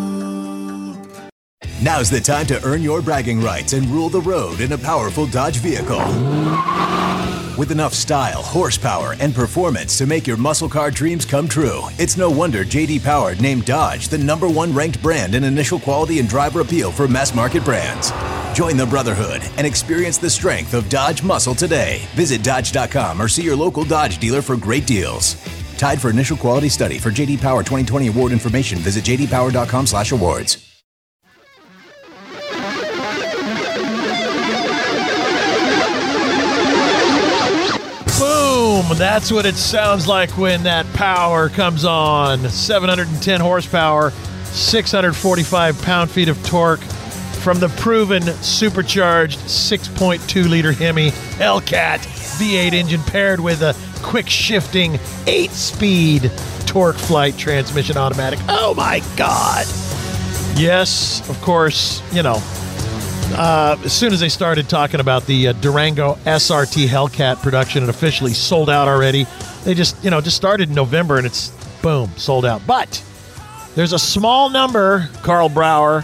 Now's the time to earn your bragging rights and rule the road in a powerful Dodge vehicle. With enough style, horsepower, and performance to make your muscle car dreams come true, it's no wonder J.D. Power named Dodge the #1 ranked brand in initial quality and driver appeal for mass market brands. Join the brotherhood and experience the strength of Dodge muscle today. Visit Dodge.com or see your local Dodge dealer for great deals. Tied for initial quality study. For J.D. Power 2020 award information, visit jdpower.com/awards. Boom! That's what it sounds like when that power comes on. 710 horsepower, 645 pound-feet of torque from the proven supercharged 6.2-liter Hemi Hellcat V8 engine paired with a quick-shifting 8-speed torque flight transmission automatic. Oh, my God. Yes, of course, As soon as they started talking about the Durango SRT Hellcat production, it officially sold out already. They just started in November, and it's, boom, sold out. But there's a small number, Carl Brower.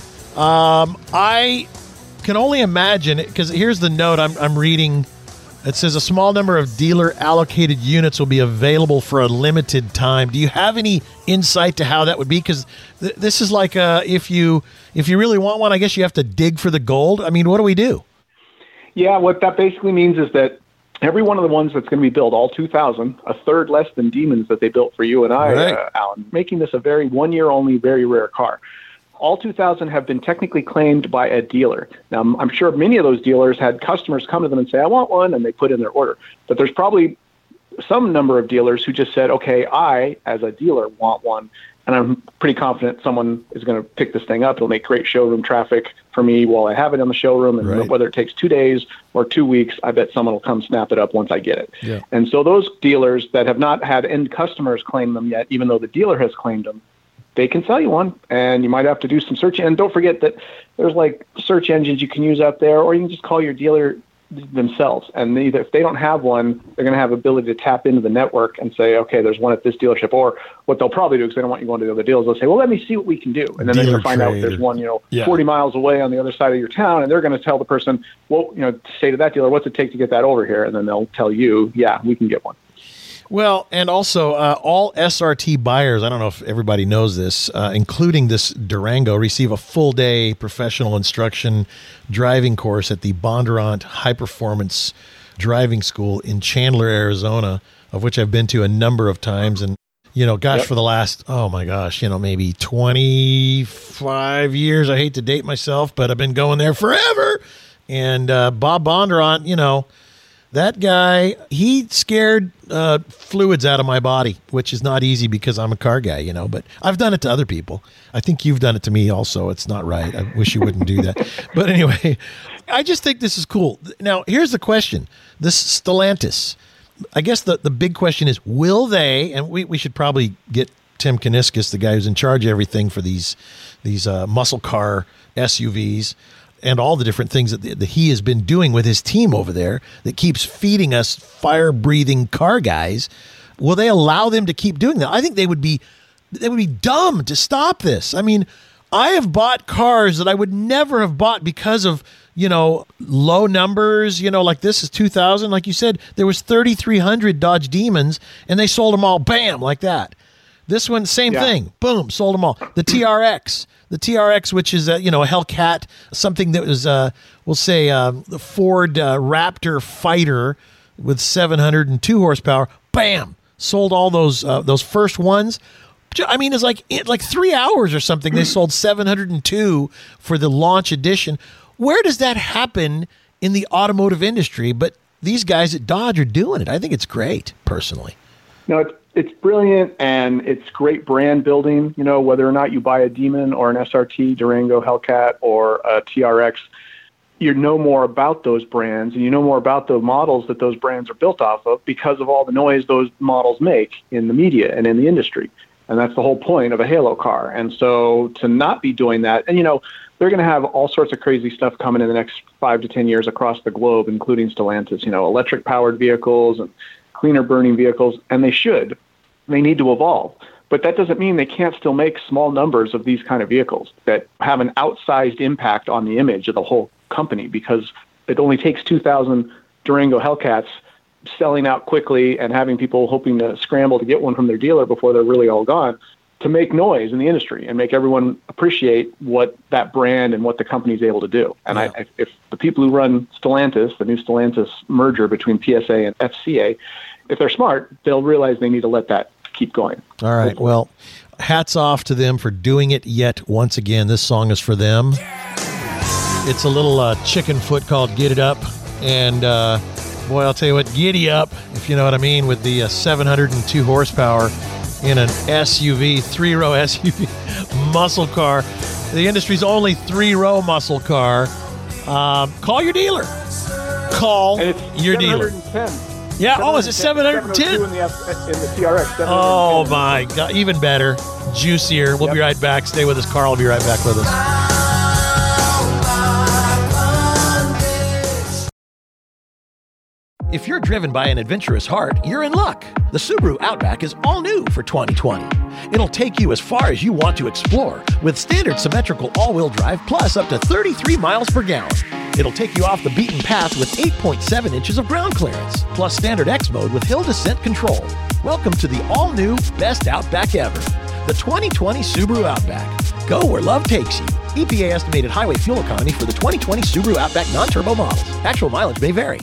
I can only imagine, because here's the note I'm reading. It says a small number of dealer-allocated units will be available for a limited time. Do you have any insight to how that would be? Because this is like if you really want one, I guess you have to dig for the gold. I mean, what do we do? Yeah, what that basically means is that every one of the ones that's going to be built, all 2,000, a third less than Demons that they built for you and I, right. Alan, making this a very one-year-only, very rare car. All 2,000 have been technically claimed by a dealer. Now, I'm sure many of those dealers had customers come to them and say, I want one, and they put in their order. But there's probably some number of dealers who just said, okay, I, as a dealer, want one, and I'm pretty confident someone is going to pick this thing up. It'll make great showroom traffic for me while I have it in the showroom, and right. whether it takes 2 days or 2 weeks, I bet someone will come snap it up once I get it. Yeah. And so those dealers that have not had end customers claim them yet, even though the dealer has claimed them, they can sell you one, and you might have to do some search. And don't forget that there's like search engines you can use out there, or you can just call your dealer themselves. And either if they don't have one, they're going to have ability to tap into the network and say, okay, there's one at this dealership. Or what they'll probably do, because they don't want you going to the other dealers, they'll say, well, let me see what we can do. And then they're going to find out there's one, 40 miles away on the other side of your town, and they're going to tell the person, well, say to that dealer, what's it take to get that over here? And then they'll tell you, yeah, we can get one. Well, and also all SRT buyers, I don't know if everybody knows this, including this Durango, receive a full-day professional instruction driving course at the Bondurant High Performance Driving School in Chandler, Arizona, of which I've been to a number of times. And, for the last, maybe 25 years, I hate to date myself, but I've been going there forever. And Bob Bondurant, that guy, he scared fluids out of my body, which is not easy because I'm a car guy, but I've done it to other people. I think you've done it to me also. It's not right. I wish you wouldn't do that. But anyway, I just think this is cool. Now, here's the question. This Stellantis, I guess the big question is, will they, and we should probably get Tim Kuniskis, the guy who's in charge of everything for these muscle car SUVs, and all the different things that he has been doing with his team over there that keeps feeding us fire-breathing car guys. Will they allow them to keep doing that? I think they would be dumb to stop this. I mean, I have bought cars that I would never have bought because of, low numbers, like this is 2000. Like you said, there was 3,300 Dodge Demons, and they sold them all, bam, like that. This one, same thing. Boom, sold them all. The TRX, which is a Hellcat, something that was we'll say the Ford Raptor Fighter with 702 horsepower. Bam, sold all those first ones. I mean, it's like 3 hours or something. They sold 702 for the launch edition. Where does that happen in the automotive industry? But these guys at Dodge are doing it. I think it's great, personally. No, it's brilliant, and it's great brand building. Whether or not you buy a Demon or an SRT, Durango, Hellcat, or a TRX, you know more about those brands, and you know more about the models that those brands are built off of because of all the noise those models make in the media and in the industry. And that's the whole point of a Halo car. And so to not be doing that, and they're going to have all sorts of crazy stuff coming in the next 5 to 10 years across the globe, including Stellantis, electric powered vehicles and cleaner burning vehicles, and they should. They need to evolve. But that doesn't mean they can't still make small numbers of these kind of vehicles that have an outsized impact on the image of the whole company, because it only takes 2,000 Durango Hellcats selling out quickly and having people hoping to scramble to get one from their dealer before they're really all gone to make noise in the industry and make everyone appreciate what that brand and what the company is able to do. And if the people who run Stellantis, the new Stellantis merger between PSA and FCA, if they're smart, they'll realize they need to let that keep going. All right. Hopefully. Well, hats off to them for doing it yet once again. This song is for them. It's a little chicken foot called Get It Up. And boy, I'll tell you what, giddy up, if you know what I mean, with the 702 horsepower in an SUV, 3-row SUV muscle car. The industry's only 3-row muscle car. Call your dealer. Call your dealer. Yeah. Oh, is it 710? In the TRX. Oh my God! Even better, juicier. We'll be right back. Stay with us, Carl. Will be right back with us. If you're driven by an adventurous heart, you're in luck. The Subaru Outback is all new for 2020. It'll take you as far as you want to explore with standard symmetrical all-wheel drive plus up to 33 miles per gallon. It'll take you off the beaten path with 8.7 inches of ground clearance, plus standard X mode with hill descent control. Welcome to the all-new best Outback ever, the 2020 Subaru Outback. Go where love takes you. EPA estimated highway fuel economy for the 2020 Subaru Outback non-turbo models. Actual mileage may vary.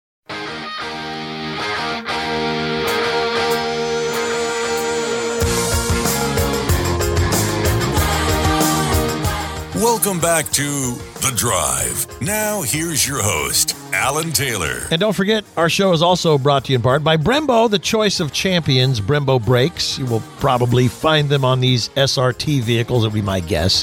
Welcome back to The Drive. Now, here's your host, Alan Taylor. And don't forget, our show is also brought to you in part by Brembo, the choice of champions, Brembo brakes. You will probably find them on these SRT vehicles, would be my guess.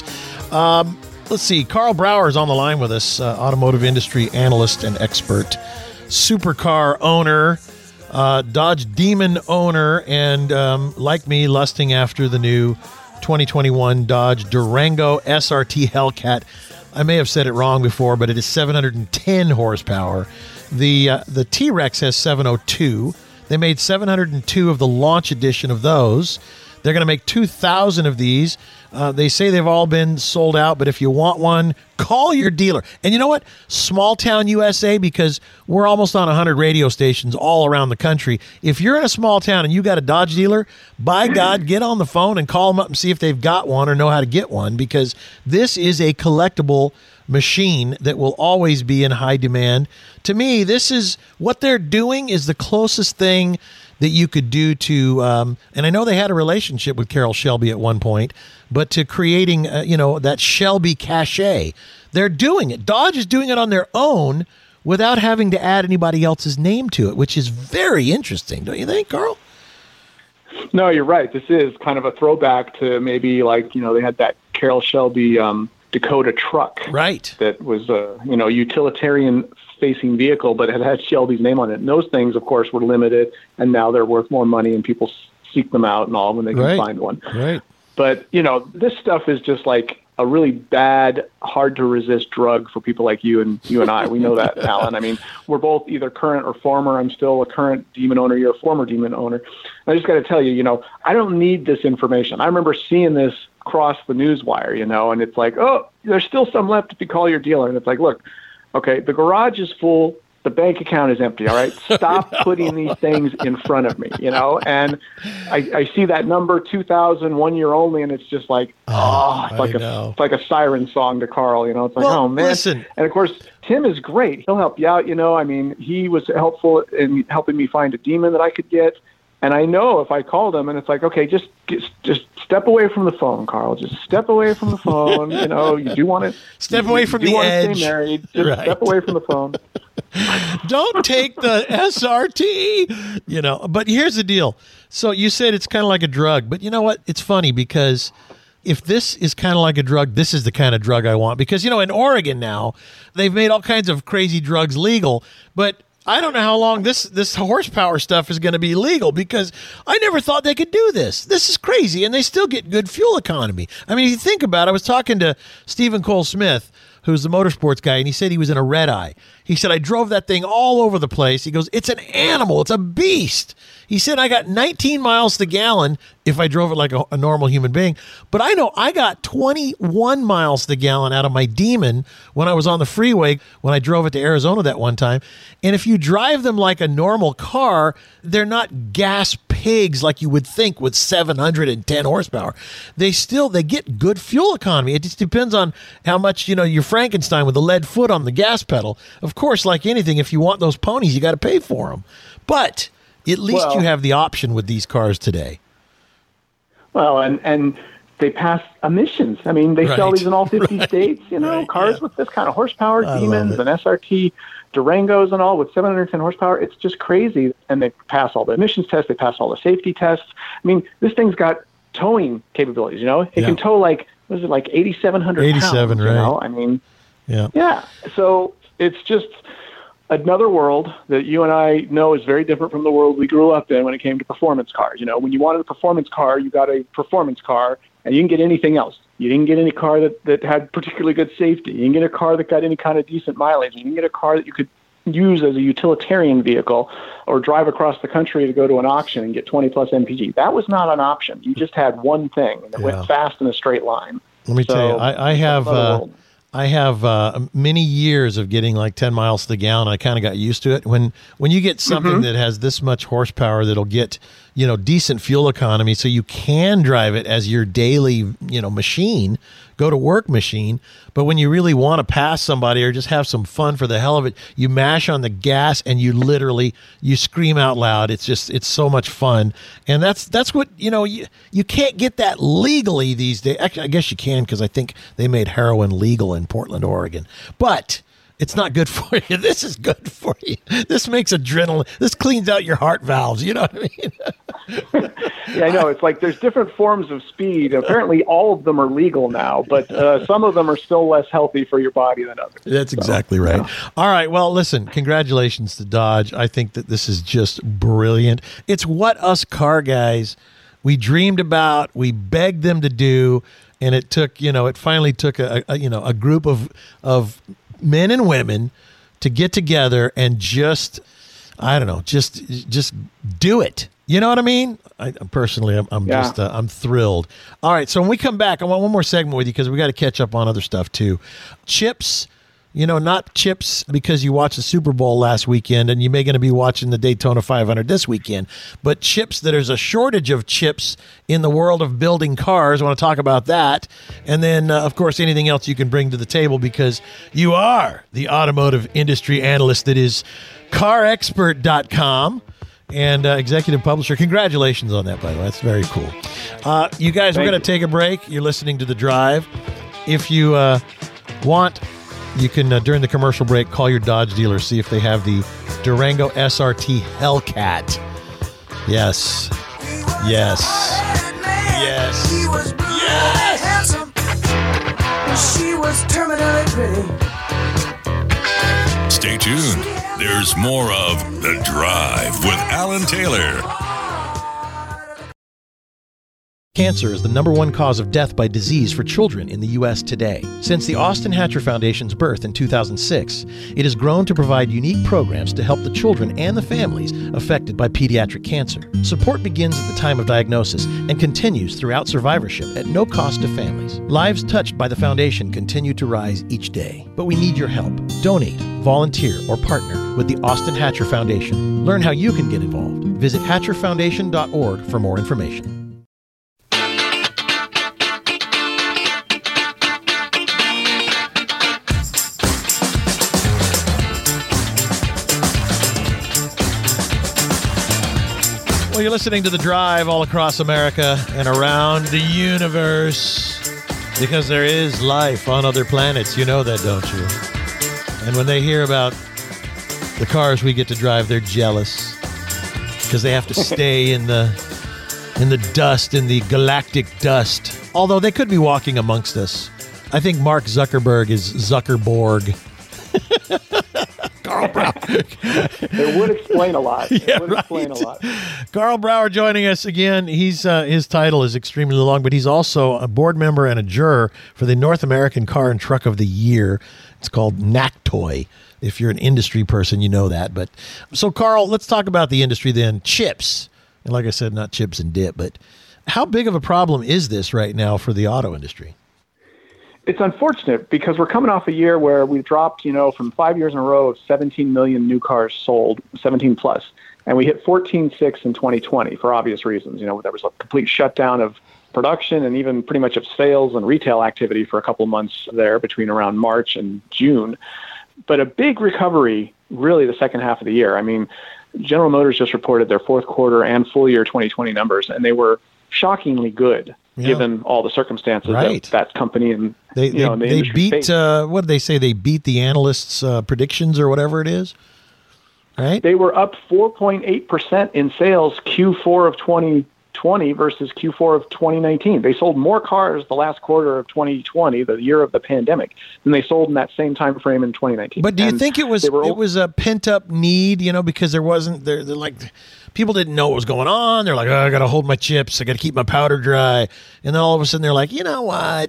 Let's see, Carl Brower is on the line with us, automotive industry analyst and expert, supercar owner, Dodge Demon owner, and like me, lusting after the new 2021 Dodge Durango SRT Hellcat. I may have said it wrong before, but it is 710 horsepower. The T-Rex has 702. They made 702 of the launch edition of those. They're going to make 2,000 of these. They say they've all been sold out, but if you want one, call your dealer. And you know what? Small town USA, because we're almost on 100 radio stations all around the country. If you're in a small town and you got a Dodge dealer, by God, get on the phone and call them up and see if they've got one or know how to get one, because this is a collectible machine that will always be in high demand. To me, this is what they're doing is the closest thing that you could do to, and I know they had a relationship with Carroll Shelby at one point, but to creating, that Shelby cachet. They're doing it. Dodge is doing it on their own without having to add anybody else's name to it, which is very interesting, don't you think, Carl? No, you're right. This is kind of a throwback to maybe they had that Carroll Shelby Dakota truck. Right. That was a, utilitarian facing vehicle, but it had Shelby's name on it. And those things, of course, were limited, and now they're worth more money, and people seek them out and all when they can find one. Right. But, this stuff is just like a really bad, hard-to-resist drug for people like you and I. We know that, Alan. I mean, we're both either current or former. I'm still a current Demon owner. You're a former Demon owner. I just got to tell you, I don't need this information. I remember seeing this cross the news wire, and it's like, oh, there's still some left if you call your dealer. And it's like, look, okay, the garage is full. The bank account is empty, all right? Stop putting these things in front of me, and I see that number, 2,000, 1 year only, and it's just like, it's like a siren song to Carl, it's like, oh, man. Listen. And, of course, Tim is great. He'll help you out, I mean, he was helpful in helping me find a Demon that I could get. And I know if I called him and it's like, okay, just step away from the phone, Carl. Just step away from the phone. You do want to step away from the edge. Stay married. Just step away from the phone. Don't take the SRT. But here's the deal. So you said it's kind of like a drug, but you know what? It's funny because if this is kind of like a drug, this is the kind of drug I want. Because in Oregon now, they've made all kinds of crazy drugs legal, but I don't know how long this horsepower stuff is going to be legal, because I never thought they could do this. This is crazy, and they still get good fuel economy. I mean, if you think about it, I was talking to Stephen Cole Smith, who's the motorsports guy, and he said he was in a red eye. He said, I drove that thing all over the place. He goes, it's an animal. It's a beast. He said, I got 19 miles to the gallon if I drove it like a normal human being. But I know I got 21 miles to the gallon out of my Demon when I was on the freeway when I drove it to Arizona that one time. And if you drive them like a normal car, they're not gas pigs like you would think with 710 horsepower. They get good fuel economy. It just depends on how much, you're Frankenstein with the lead foot on the gas pedal. Of course, like anything, if you want those ponies, you got to pay for them. But at least you have the option with these cars today. Well, and they pass emissions. I mean, they sell these in all 50 states, cars with this kind of horsepower, Demons and SRT Durangos and all with 710 horsepower. It's just crazy. And they pass all the emissions tests. They pass all the safety tests. I mean, this thing's got towing capabilities, It can tow like 8,700 pounds, 87, right? I mean, yeah. So it's just another world that you and I know is very different from the world we grew up in when it came to performance cars. When you wanted a performance car, you got a performance car, and you didn't get anything else. You didn't get any car that had particularly good safety. You didn't get a car that got any kind of decent mileage. You didn't get a car that you could use as a utilitarian vehicle or drive across the country to go to an auction and get 20 plus MPG. That was not an option. You just had one thing, and it went fast in a straight line. Let me tell you, I have many years of getting like 10 miles to the gallon. I kind of got used to it. When you get something that has this much horsepower, that'll get, decent fuel economy, so you can drive it as your daily, machine, go to work machine. But when you really want to pass somebody or just have some fun for the hell of it, you mash on the gas and you scream out loud. It's so much fun. And that's what, you can't get that legally these days. Actually, I guess you can, because I think they made heroin legal in Portland, Oregon. But it's not good for you. This is good for you. This makes adrenaline. This cleans out your heart valves. You know what I mean? Yeah, I know. It's like there's different forms of speed. Apparently, all of them are legal now, but some of them are still less healthy for your body than others. That's exactly right. Yeah. All right. Well, listen, congratulations to Dodge. I think that this is just brilliant. It's what us car guys, we dreamed about, we begged them to do, and it took, it finally took a group of men and women to get together and just do it. You know what I mean? I'm thrilled. All right. So when we come back, I want one more segment with you, because we got to catch up on other stuff too. Chips, not chips because you watched the Super Bowl last weekend and you may going to be watching the Daytona 500 this weekend, but chips, that there's a shortage of chips in the world of building cars. I want to talk about that. And then, of course, anything else you can bring to the table, because you are the automotive industry analyst that is CarExpert.com and executive publisher. Congratulations on that, by the way. That's very cool. You guys, we're going to take a break. You're listening to The Drive. If you want, you can, during the commercial break, call your Dodge dealer, see if they have the Durango SRT Hellcat. Yes. Yes. Yes. He was blue and handsome. She was terminally pretty. Stay tuned. There's more of The Drive with Alan Taylor. Cancer is the #1 cause of death by disease for children in the U.S. today. Since the Austin Hatcher Foundation's birth in 2006, it has grown to provide unique programs to help the children and the families affected by pediatric cancer. Support begins at the time of diagnosis and continues throughout survivorship at no cost to families. Lives touched by the foundation continue to rise each day. But we need your help. Donate, volunteer, or partner with the Austin Hatcher Foundation. Learn how you can get involved. Visit hatcherfoundation.org for more information. Well, you're listening to The Drive all across America and around the universe, because there is life on other planets. You know that, don't you? And when they hear about the cars we get to drive, they're jealous, because they have to stay in the dust, in the galactic dust. Although they could be walking amongst us. I think Mark Zuckerberg is Zuckerborg. Carl Brower. It would explain a lot. Explain a lot. Carl Brower joining us again. He's his title is extremely long, but he's also a board member and a juror for the North American Car and Truck of the Year. It's called NACTOY. If you're an industry person, you know that. But so, Carl, let's talk about the industry then. Chips. And like I said, not chips and dip, but how big of a problem is this right now for the auto industry? It's unfortunate because we're coming off a year where we've dropped, from 5 years in a row of 17 million new cars sold, 17 plus, and we hit 14.6 in 2020 for obvious reasons. There was a complete shutdown of production and even pretty much of sales and retail activity for a couple of months there between around March and June. But a big recovery really the second half of the year. I mean, General Motors just reported their fourth quarter and full year 2020 numbers, and they were shockingly good. Yeah. Given all the circumstances that company and they beat what did they say? They beat the analysts' predictions or whatever it is, right? They were up 4.8% in sales Q4 of 2020 versus Q4 of 2019. They sold more cars the last quarter of 2020, the year of the pandemic, than they sold in that same time frame in 2019. But do you think it was a pent up need? Because there wasn't they're like. People didn't know what was going on. They're like, I got to hold my chips. I got to keep my powder dry. And then all of a sudden they're like, you know what?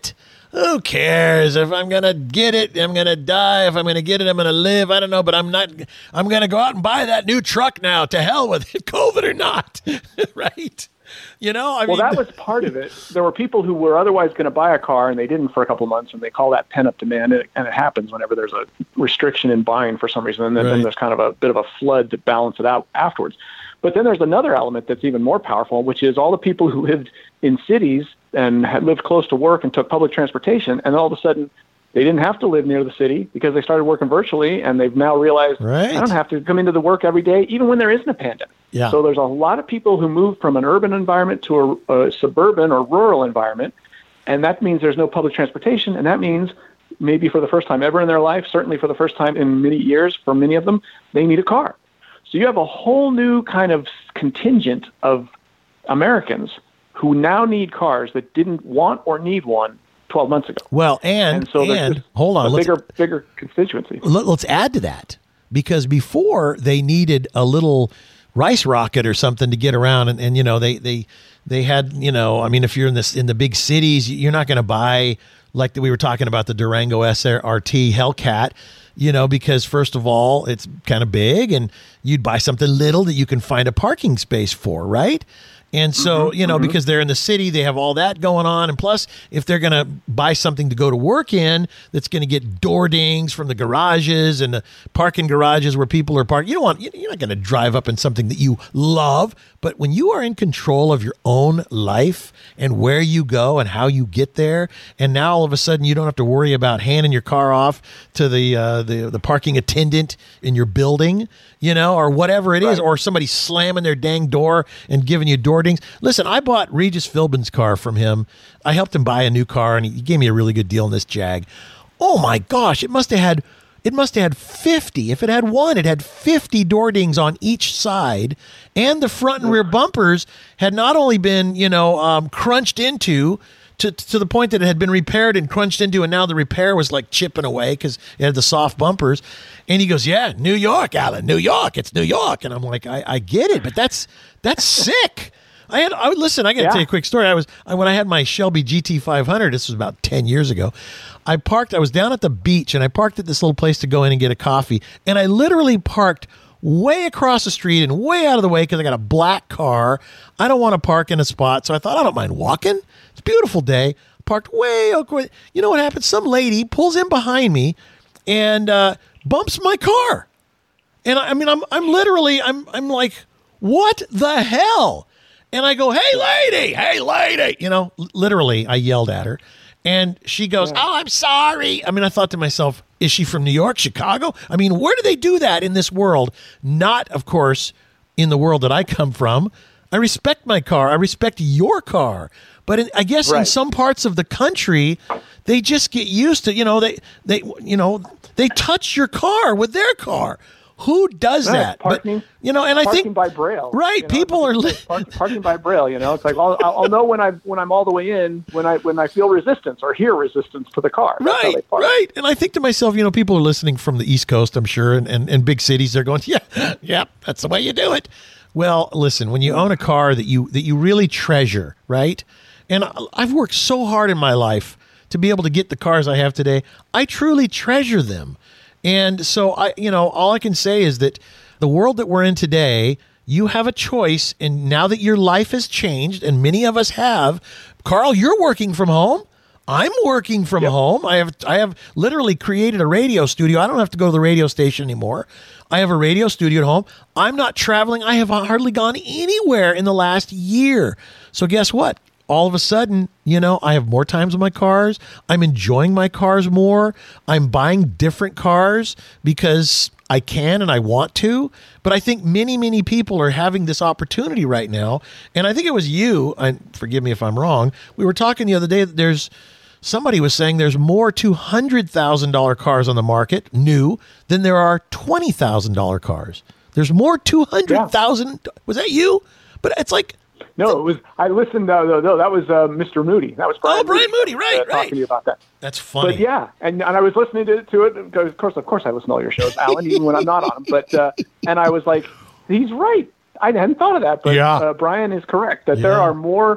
who cares if I'm going to get it? I'm going to die. If I'm going to get it, I'm going to live. I don't know, but I'm going to go out and buy that new truck now. To hell with it, COVID or not, right? You know, I mean, that was part of it. There were people who were otherwise going to buy a car and they didn't for a couple of months, and they call that pent-up demand. And it happens whenever there's a restriction in buying for some reason, and then there's kind of a bit of a flood to balance it out afterwards. But then there's another element that's even more powerful, which is all the people who lived in cities and had lived close to work and took public transportation, and all of a sudden they didn't have to live near the city because they started working virtually, and they've now realized, I don't have to come into the work every day, even when there isn't a pandemic. Yeah. So there's a lot of people who move from an urban environment to a suburban or rural environment, and that means there's no public transportation, and that means maybe for the first time ever in their life, certainly for the first time in many years, for many of them, they need a car. So you have a whole new kind of contingent of Americans who now need cars that didn't want or need one 12 months ago. Well, and hold on, bigger constituency. Let's add to that, because before they needed a little rice rocket or something to get around, and you know they had, you know, I mean, if you're in the big cities, you're not going to buy, like we were talking about, the Durango SRT Hellcat, you know, because first of all, it's kind of big, and you'd buy something little that you can find a parking space for, right? And so, you know, because they're in the city, they have all that going on. And plus, if they're going to buy something to go to work in, that's going to get door dings from the garages and the parking garages where people are parked. You're not going to drive up in something that you love. But when you are in control of your own life and where you go and how you get there, and now all of a sudden you don't have to worry about handing your car off to the parking attendant in your building, you know, or whatever it is, or somebody slamming their dang door and giving you door dings. Listen, I bought Regis Philbin's car from him. I helped him buy a new car, and he gave me a really good deal on this Jag. Oh my gosh, it must have had 50. If it had one, it had 50 door dings on each side, and the front and rear bumpers had not only been, you know, crunched into to the point that it had been repaired and crunched into, and now the repair was like chipping away because it had the soft bumpers. And he goes, "Yeah, New York, Alan, New York, it's New York." And I'm like, I get it, but that's sick. I got to tell you a quick story. When I had my Shelby GT500, this was about 10 years ago, I was down at the beach, and I parked at this little place to go in and get a coffee. And I literally parked way across the street and way out of the way because I got a black car. I don't want to park in a spot. So I thought, I don't mind walking. It's a beautiful day. Parked way over. You know what happened? Some lady pulls in behind me and bumps my car. And I mean, I'm like, what the hell? And I go, hey lady, you know, literally I yelled at her, and she goes, "Oh, I'm sorry." I mean, I thought to myself, is she from New York, Chicago? I mean, where do they do that in this world? Not, of course, in the world that I come from. I respect my car. I respect your car. But I guess in some parts of the country, they just get used to, you know, they touch your car with their car. Who does that? Parking, but, you know, and I think by braille. Right, you know, people are parking by braille. You know, it's like I'll know when I'm all the way in when I feel resistance or hear resistance to the car. That's right. And I think to myself, you know, people are listening from the East Coast, I'm sure, and big cities. They're going, yeah, that's the way you do it. Well, listen, when you own a car that you really treasure, right? And I've worked so hard in my life to be able to get the cars I have today. I truly treasure them. And so all I can say is that the world that we're in today, you have a choice. And now that your life has changed, and many of us have, Carl, you're working from home. I'm working from home. I have literally created a radio studio. I don't have to go to the radio station anymore. I have a radio studio at home. I'm not traveling. I have hardly gone anywhere in the last year. So guess what? All of a sudden, you know, I have more times with my cars. I'm enjoying my cars more. I'm buying different cars because I can and I want to. But I think many, many people are having this opportunity right now. And I think it was you, forgive me if I'm wrong, we were talking the other day that somebody was saying there's more $200,000 cars on the market, new, than there are $20,000 cars. There's more $200,000. Was that you? But it's like... No, it was. I listened. No, that was Mr. Moody. That was Brian. Brian Moody, right. Talking to you about that. That's funny. But yeah, and I was listening to it. Of course, I listen to all your shows, Alan, even when I'm not on them. But and I was like, he's right. I hadn't thought of that, but Brian is correct that there are more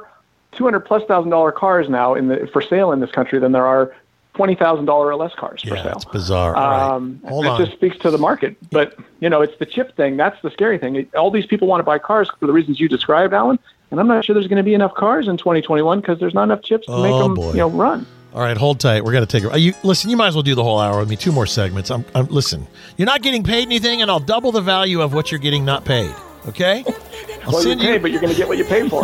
$200,000+ cars now for sale in this country than there are $20,000 or less cars for sale. That's bizarre. Right. Hold on. It just speaks to the market. But, it's the chip thing. That's the scary thing. All these people want to buy cars for the reasons you described, Alan, and I'm not sure there's going to be enough cars in 2021 because there's not enough chips to make them, run. All right, hold tight. We're going to take listen, you might as well do the whole hour with me. 2 more segments. Listen, you're not getting paid anything, and I'll double the value of what you're getting not paid. Okay? But you're going to get what you pay for.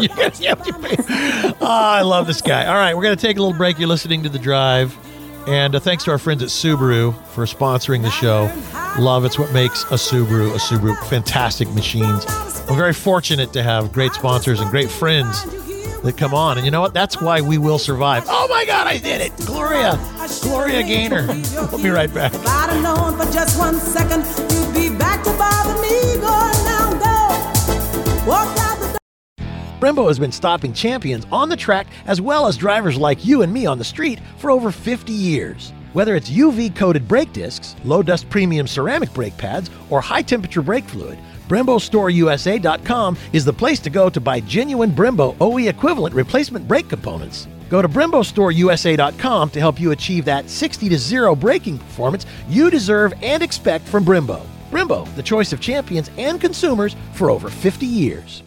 I love this guy. All right, we're going to take a little break. You're listening to The Drive. And thanks to our friends at Subaru for sponsoring the show. Love, it's what makes a Subaru. Fantastic machines. We're very fortunate to have great sponsors and great friends that come on. And you know what? That's why we will survive. Oh, my God, I did it. Gloria Gaynor. We'll be right back. If I'd have known for just 1 second, you'd be back to bother me. Going now, go. Walk out the door. Brembo has been stopping champions on the track as well as drivers like you and me on the street for over 50 years. Whether it's UV-coated brake discs, low-dust premium ceramic brake pads, or high-temperature brake fluid, BremboStoreUSA.com is the place to go to buy genuine Brembo OE equivalent replacement brake components. Go to BremboStoreUSA.com to help you achieve that 60-0 braking performance you deserve and expect from Brembo. Brembo, the choice of champions and consumers for over 50 years.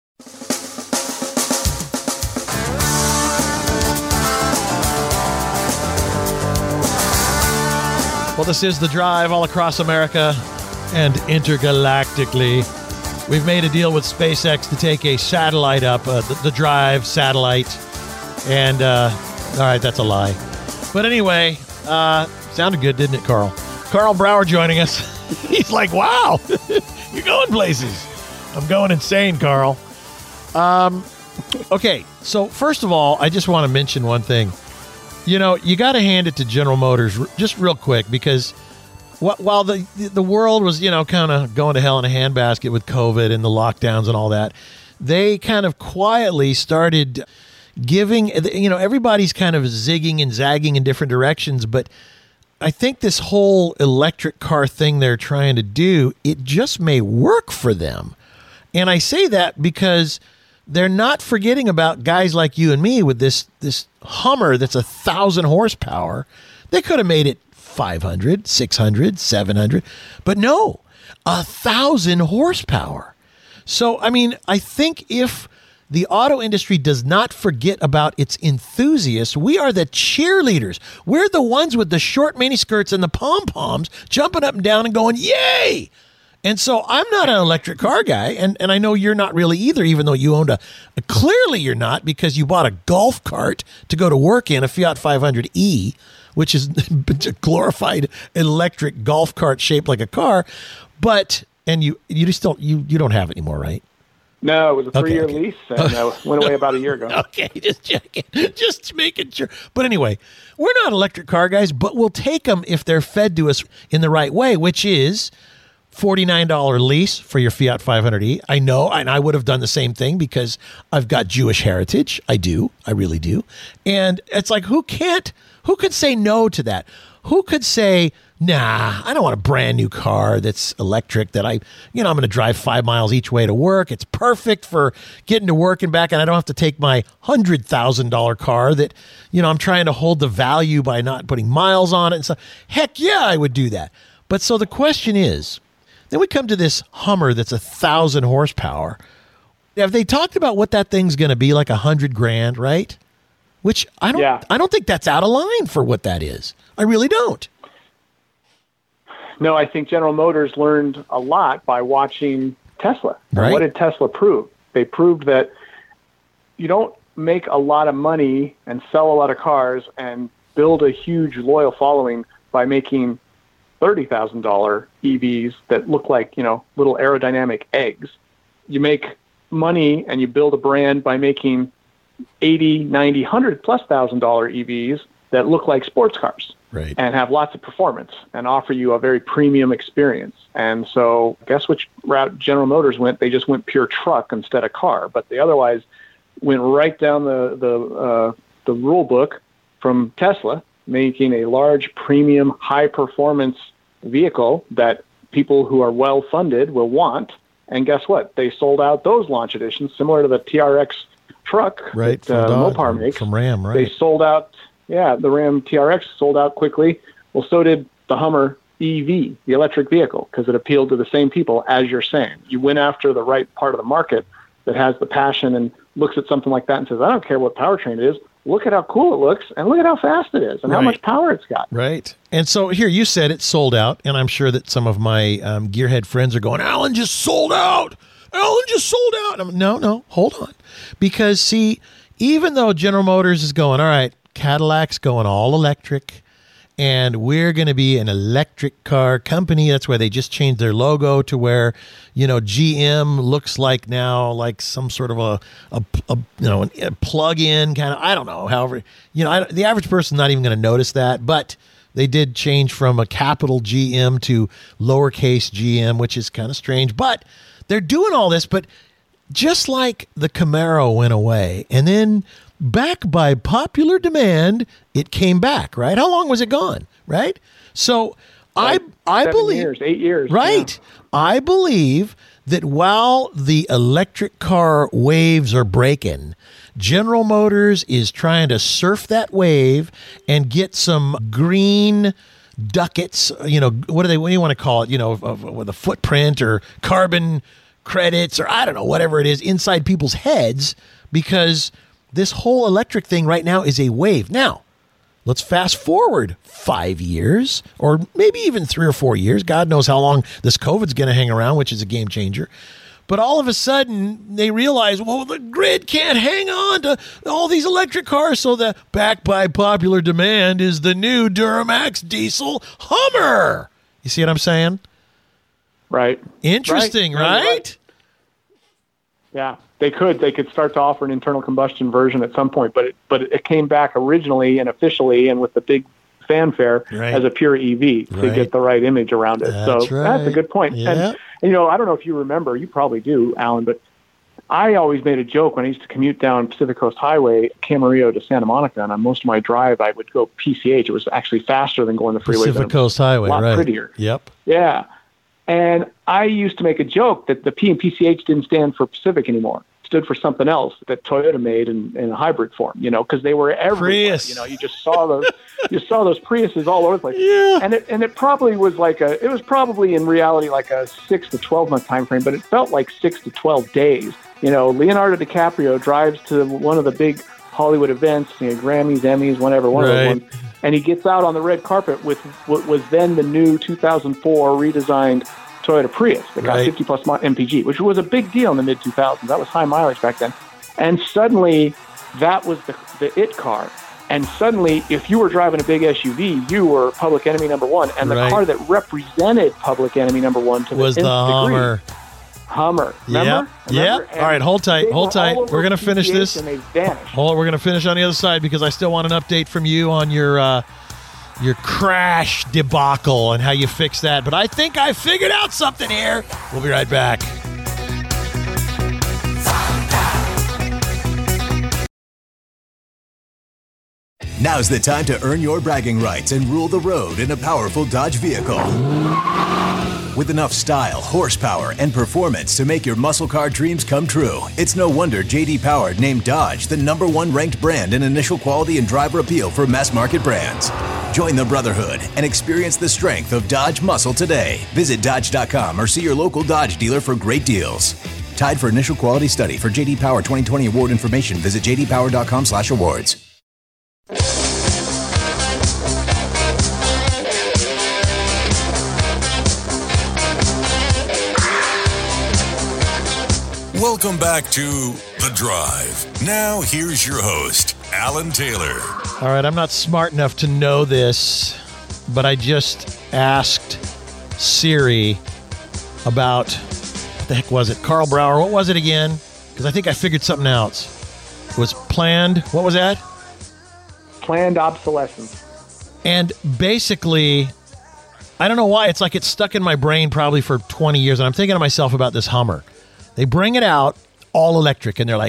Well, this is The Drive all across America and intergalactically. We've made a deal with SpaceX to take a satellite up, the Drive satellite. And, all right, that's a lie. But anyway, sounded good, didn't it, Carl? Carl Brower joining us. He's like, wow, you're going places. I'm going insane, Carl. Okay, so first of all, I just want to mention one thing. You got to hand it to General Motors just real quick because while the world was, kind of going to hell in a handbasket with COVID and the lockdowns and all that, they kind of quietly started giving, everybody's kind of zigging and zagging in different directions. But I think this whole electric car thing they're trying to do, it just may work for them. And I say that because they're not forgetting about guys like you and me with this Hummer that's 1,000 horsepower. They could have made it 500, 600, 700, but no, 1,000 horsepower. So, I think if the auto industry does not forget about its enthusiasts, we are the cheerleaders. We're the ones with the short miniskirts and the pom-poms jumping up and down and going, yay! And so I'm not an electric car guy, and I know you're not really either, even though you owned clearly you're not because you bought a golf cart to go to work in, a Fiat 500e, which is a glorified electric golf cart shaped like a car. And you don't have it anymore, right? No, it was a 3-year lease and went away about a year ago. Okay, just checking, just making sure. But anyway, we're not electric car guys, but we'll take them if they're fed to us in the right way, which is $49 lease for your Fiat 500e. I know, and I would have done the same thing because I've got Jewish heritage. I do. I really do. And it's like, who could say no to that? Who could say, nah, I don't want a brand new car that's electric that I'm going to drive 5 miles each way to work. It's perfect for getting to work and back, and I don't have to take my $100,000 car that, I'm trying to hold the value by not putting miles on it and stuff. Heck yeah, I would do that. But so the question is, then we come to this Hummer that's 1,000 horsepower. Have they talked about what that thing's going to be, like $100,000, right? Which I don't think that's out of line for what that is. I really don't. No, I think General Motors learned a lot by watching Tesla. Right. What did Tesla prove? They proved that you don't make a lot of money and sell a lot of cars and build a huge loyal following by making $30,000 EVs that look like, little aerodynamic eggs. You make money and you build a brand by making $80,000, $90,000, $100,000+ EVs that look like sports cars. Right. And have lots of performance and offer you a very premium experience. And so guess which route General Motors went? They just went pure truck instead of car, but they otherwise went right down the rule book from Tesla, making a large premium high performance vehicle that people who are well funded will want. And guess what? They sold out those launch editions, similar to the TRX truck right, that Mopar makes. From Ram, right. They sold out, the Ram TRX sold out quickly. Well, so did the Hummer EV, the electric vehicle, because it appealed to the same people as you're saying. You went after the right part of the market that has the passion and looks at something like that and says, I don't care what powertrain it is. Look at how cool it looks and look at how fast it is and how much power it's got. Right. And so here, you said it sold out, and I'm sure that some of my gearhead friends are going, Alan just sold out. Alan just sold out. I'm, no, hold on. Because, see, even though General Motors is going, all right, Cadillac's going all electric, and we're going to be an electric car company. That's why they just changed their logo to where, GM looks like now like some sort of a plug-in kind of, I don't know, however, the average person's not even going to notice that, but they did change from a capital GM to lowercase GM, which is kind of strange, but they're doing all this. But just like the Camaro went away and then back by popular demand, it came back, right? How long was it gone, right? So I believe 8 years. Right. Yeah. I believe that while the electric car waves are breaking, General Motors is trying to surf that wave and get some green ducats, what do you want to call it, with a footprint or carbon credits or I don't know, whatever it is inside people's heads, because this whole electric thing right now is a wave. Now, let's fast forward 5 years or maybe even 3 or 4 years. God knows how long this COVID's going to hang around, which is a game changer. But all of a sudden, they realize, well, the grid can't hang on to all these electric cars. So the back by popular demand is the new Duramax diesel Hummer. You see what I'm saying? Right. Interesting, right? Yeah. They could start to offer an internal combustion version at some point, but it came back originally and officially and with the big fanfare as a pure EV to get the right image around it. That's a good point. Yeah. And I don't know if you remember, you probably do, Alan, but I always made a joke when I used to commute down Pacific Coast Highway, Camarillo to Santa Monica, and on most of my drive, I would go PCH. It was actually faster than going the freeway. Pacific Coast Highway, a lot prettier. Yep. Yeah. And I used to make a joke that the P in PCH didn't stand for Pacific anymore. It stood for something else that Toyota made in a hybrid form, because they were everywhere. Prius. You just saw those Priuses all over the place. Yeah. And it probably was it was probably in reality like a 6 to 12 month time frame, but it felt like 6 to 12 days. Leonardo DiCaprio drives to one of the big Hollywood events, Grammys, Emmys, whatever, one of those ones, and he gets out on the red carpet with what was then the new 2004 redesigned Toyota Prius that got 50 plus MPG, which was a big deal in the mid 2000s. That was high mileage back then. And suddenly that was the it car. And suddenly, if you were driving a big SUV, you were public enemy number one. And the car that represented public enemy number one to was the Hummer. Hummer. Remember? Yeah. All right, hold tight. We're going to finish this. And they vanished. We're going to finish on the other side because I still want an update from you on your crash debacle and how you fix that. But I think I figured out something here. We'll be right back. Now's the time to earn your bragging rights and rule the road in a powerful Dodge vehicle. With enough style, horsepower, and performance to make your muscle car dreams come true, it's no wonder J.D. Power named Dodge the #1 ranked brand in initial quality and driver appeal for mass market brands. Join the brotherhood and experience the strength of Dodge muscle today. Visit Dodge.com or see your local Dodge dealer for great deals. Tied for initial quality study. For J.D. Power 2020 award information, visit jdpower.com/awards. Welcome back to The Drive. Now, here's your host, Alan Taylor. All right, I'm not smart enough to know this, but I just asked Siri about, what the heck was it? Karl Brauer, what was it again? Because I think I figured something else. It was planned, what was that? Planned obsolescence. And basically, I don't know why, it's like it's stuck in my brain probably for 20 years, and I'm thinking to myself about this Hummer. They bring it out all electric, and they're like,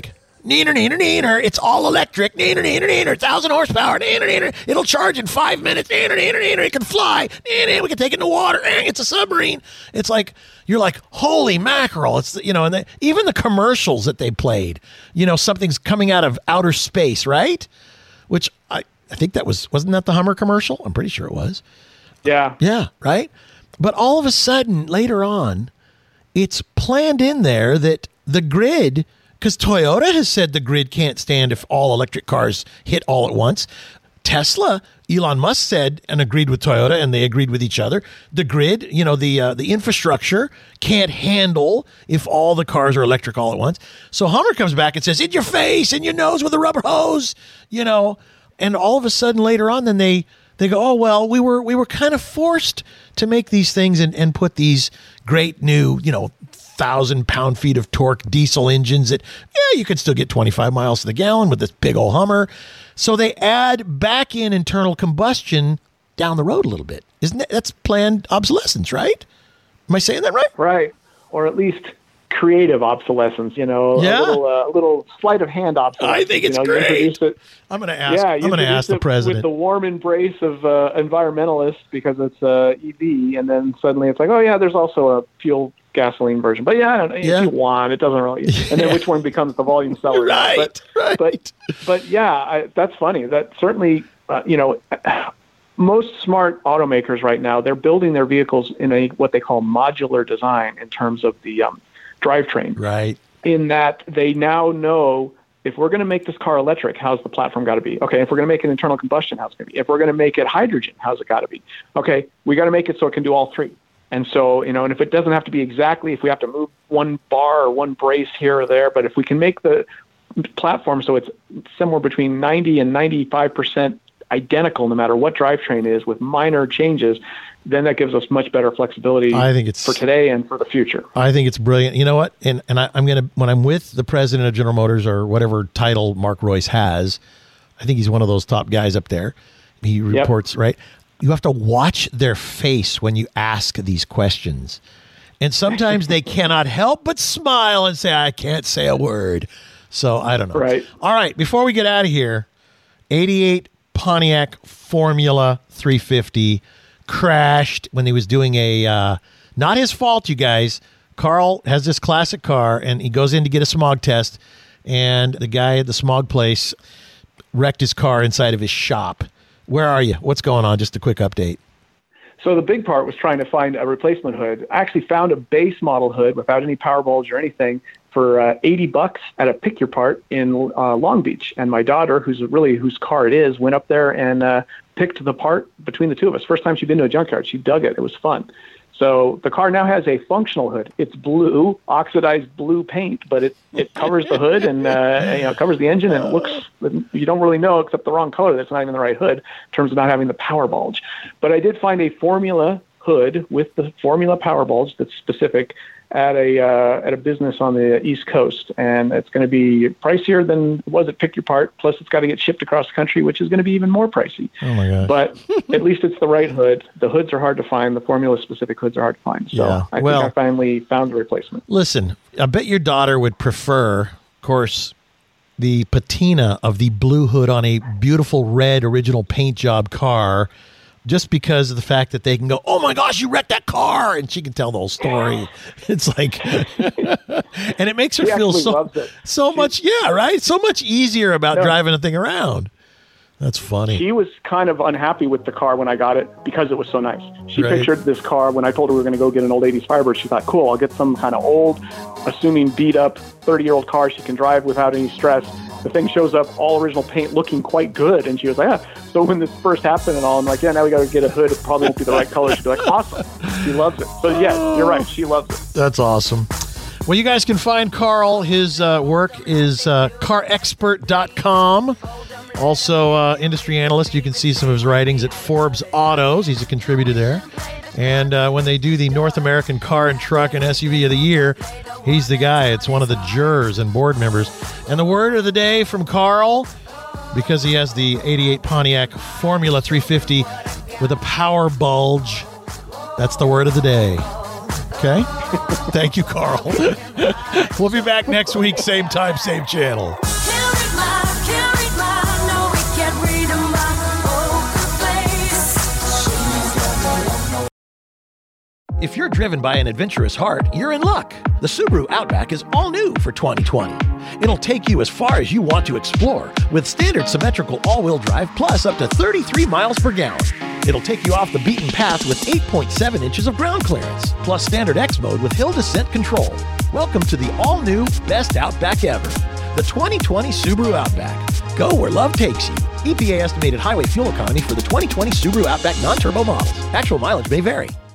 Neener, neener, neener. It's all electric. Neener, neener, neener. 1,000 horsepower. Neener, neener. It'll charge in 5 minutes. Neener, neener, neener. It can fly. Neener, we can take it in the water. It's a submarine. It's like, you're like, holy mackerel. It's, and even the commercials that they played, something's coming out of outer space, right? Which I think wasn't that the Hummer commercial? I'm pretty sure it was. Yeah. Yeah, right? But all of a sudden, later on, it's planned in there that the grid, because Toyota has said the grid can't stand if all electric cars hit all at once. Tesla, Elon Musk said and agreed with Toyota, and they agreed with each other. The grid, the infrastructure can't handle if all the cars are electric all at once. So Hummer comes back and says, in your face, in your nose with a rubber hose, and all of a sudden later on, then they go, oh, well, we were kind of forced to make these things and put these great new, 1,000 pound-feet of torque diesel engines that, you could still get 25 miles to the gallon with this big old Hummer. So they add back in internal combustion down the road a little bit. That's planned obsolescence, right? Am I saying that right? Right. Or at least creative obsolescence, a little sleight of hand obsolescence. I think it's great. I'm going to ask. I'm going to ask the president with the warm embrace of environmentalists because it's EV, and then suddenly it's like, oh yeah, there's also a fuel gasoline version. But I don't know if you want. It doesn't really. And then which one becomes the volume seller? Right. But that's funny. That certainly, most smart automakers right now, they're building their vehicles in what they call modular design in terms of the drivetrain. Right. In that they now know, if we're going to make this car electric, how's the platform got to be? Okay, if we're going to make it internal combustion, how's it going to be? If we're going to make it hydrogen, how's it got to be? Okay, we got to make it so it can do all three. And so, and if it doesn't have to be exactly, if we have to move one bar or one brace here or there, but if we can make the platform so it's somewhere between 90 and 95% identical no matter what drivetrain is with minor changes, then that gives us much better flexibility for today and for the future. I think it's brilliant. You know what? And I'm going to, when I'm with the president of General Motors or whatever title Mark Royce has, I think he's one of those top guys up there. He reports, right? You have to watch their face when you ask these questions. And sometimes they cannot help but smile and say, I can't say a word. So I don't know. Right. All right. Before we get out of here, 88 Pontiac Formula 350 crashed when he was doing not his fault, you guys. Carl has this classic car, and he goes in to get a smog test, and the guy at the smog place wrecked his car inside of his shop. Where are you? What's going on? Just a quick update. So the big part was trying to find a replacement hood. I actually found a base model hood without any power bulge or anything for $80 at a Pick Your Part in Long Beach. And my daughter, whose car it is, went up there and picked the part between the two of us. First time she'd been to a junkyard. She dug it. It was fun. So the car now has a functional hood. It's blue, oxidized blue paint, but it covers the hood and covers the engine, and it looks, you don't really know except the wrong color that it's not even the right hood in terms of not having the power bulge. But I did find a Formula hood with the Formula power bulge that's specific at a business on the East Coast, and it's going to be pricier than it was at Pick Your Part. Plus, it's got to get shipped across the country, which is going to be even more pricey. Oh my gosh! But at least it's the right hood. The hoods are hard to find. The Formula-specific hoods are hard to find. So I think I finally found a replacement. Listen, I bet your daughter would prefer, of course, the patina of the blue hood on a beautiful red original paint job car, just because of the fact that they can go, oh my gosh, you wrecked that car, and she can tell the whole story. It's like, and it makes her feel so much easier about driving a thing around. That's funny. She was kind of unhappy with the car when I got it because it was so nice. She pictured this car when I told her we were going to go get an old 80s Firebird. She thought, cool, I'll get some kind of old, assuming beat up 30-year-old car she can drive without any stress. The thing shows up all original paint looking quite good. And she was like, yeah. So when this first happened and all, I'm like, yeah, now we got to get a hood. It probably won't be the right color. She'd be like, awesome. She loves it. So yeah, you're right. She loves it. That's awesome. Well, you guys can find Carl. His work is carexpert.com. Also, industry analyst. You can see some of his writings at Forbes Autos. He's a contributor there. And when they do the North American Car and Truck and SUV of the Year, he's the guy. It's one of the jurors and board members. And the word of the day from Carl, because he has the 88 Pontiac Formula 350 with a power bulge, that's the word of the day. Okay. Thank you, Carl. We'll be back next week, same time, same channel. If you're driven by an adventurous heart, you're in luck. The Subaru Outback is all new for 2020. It'll take you as far as you want to explore with standard symmetrical all-wheel drive plus up to 33 miles per gallon. It'll take you off the beaten path with 8.7 inches of ground clearance, plus standard X mode with hill descent control. Welcome to the all-new best Outback ever, the 2020 Subaru Outback. Go where love takes you. EPA estimated highway fuel economy for the 2020 Subaru Outback non-turbo models. Actual mileage may vary.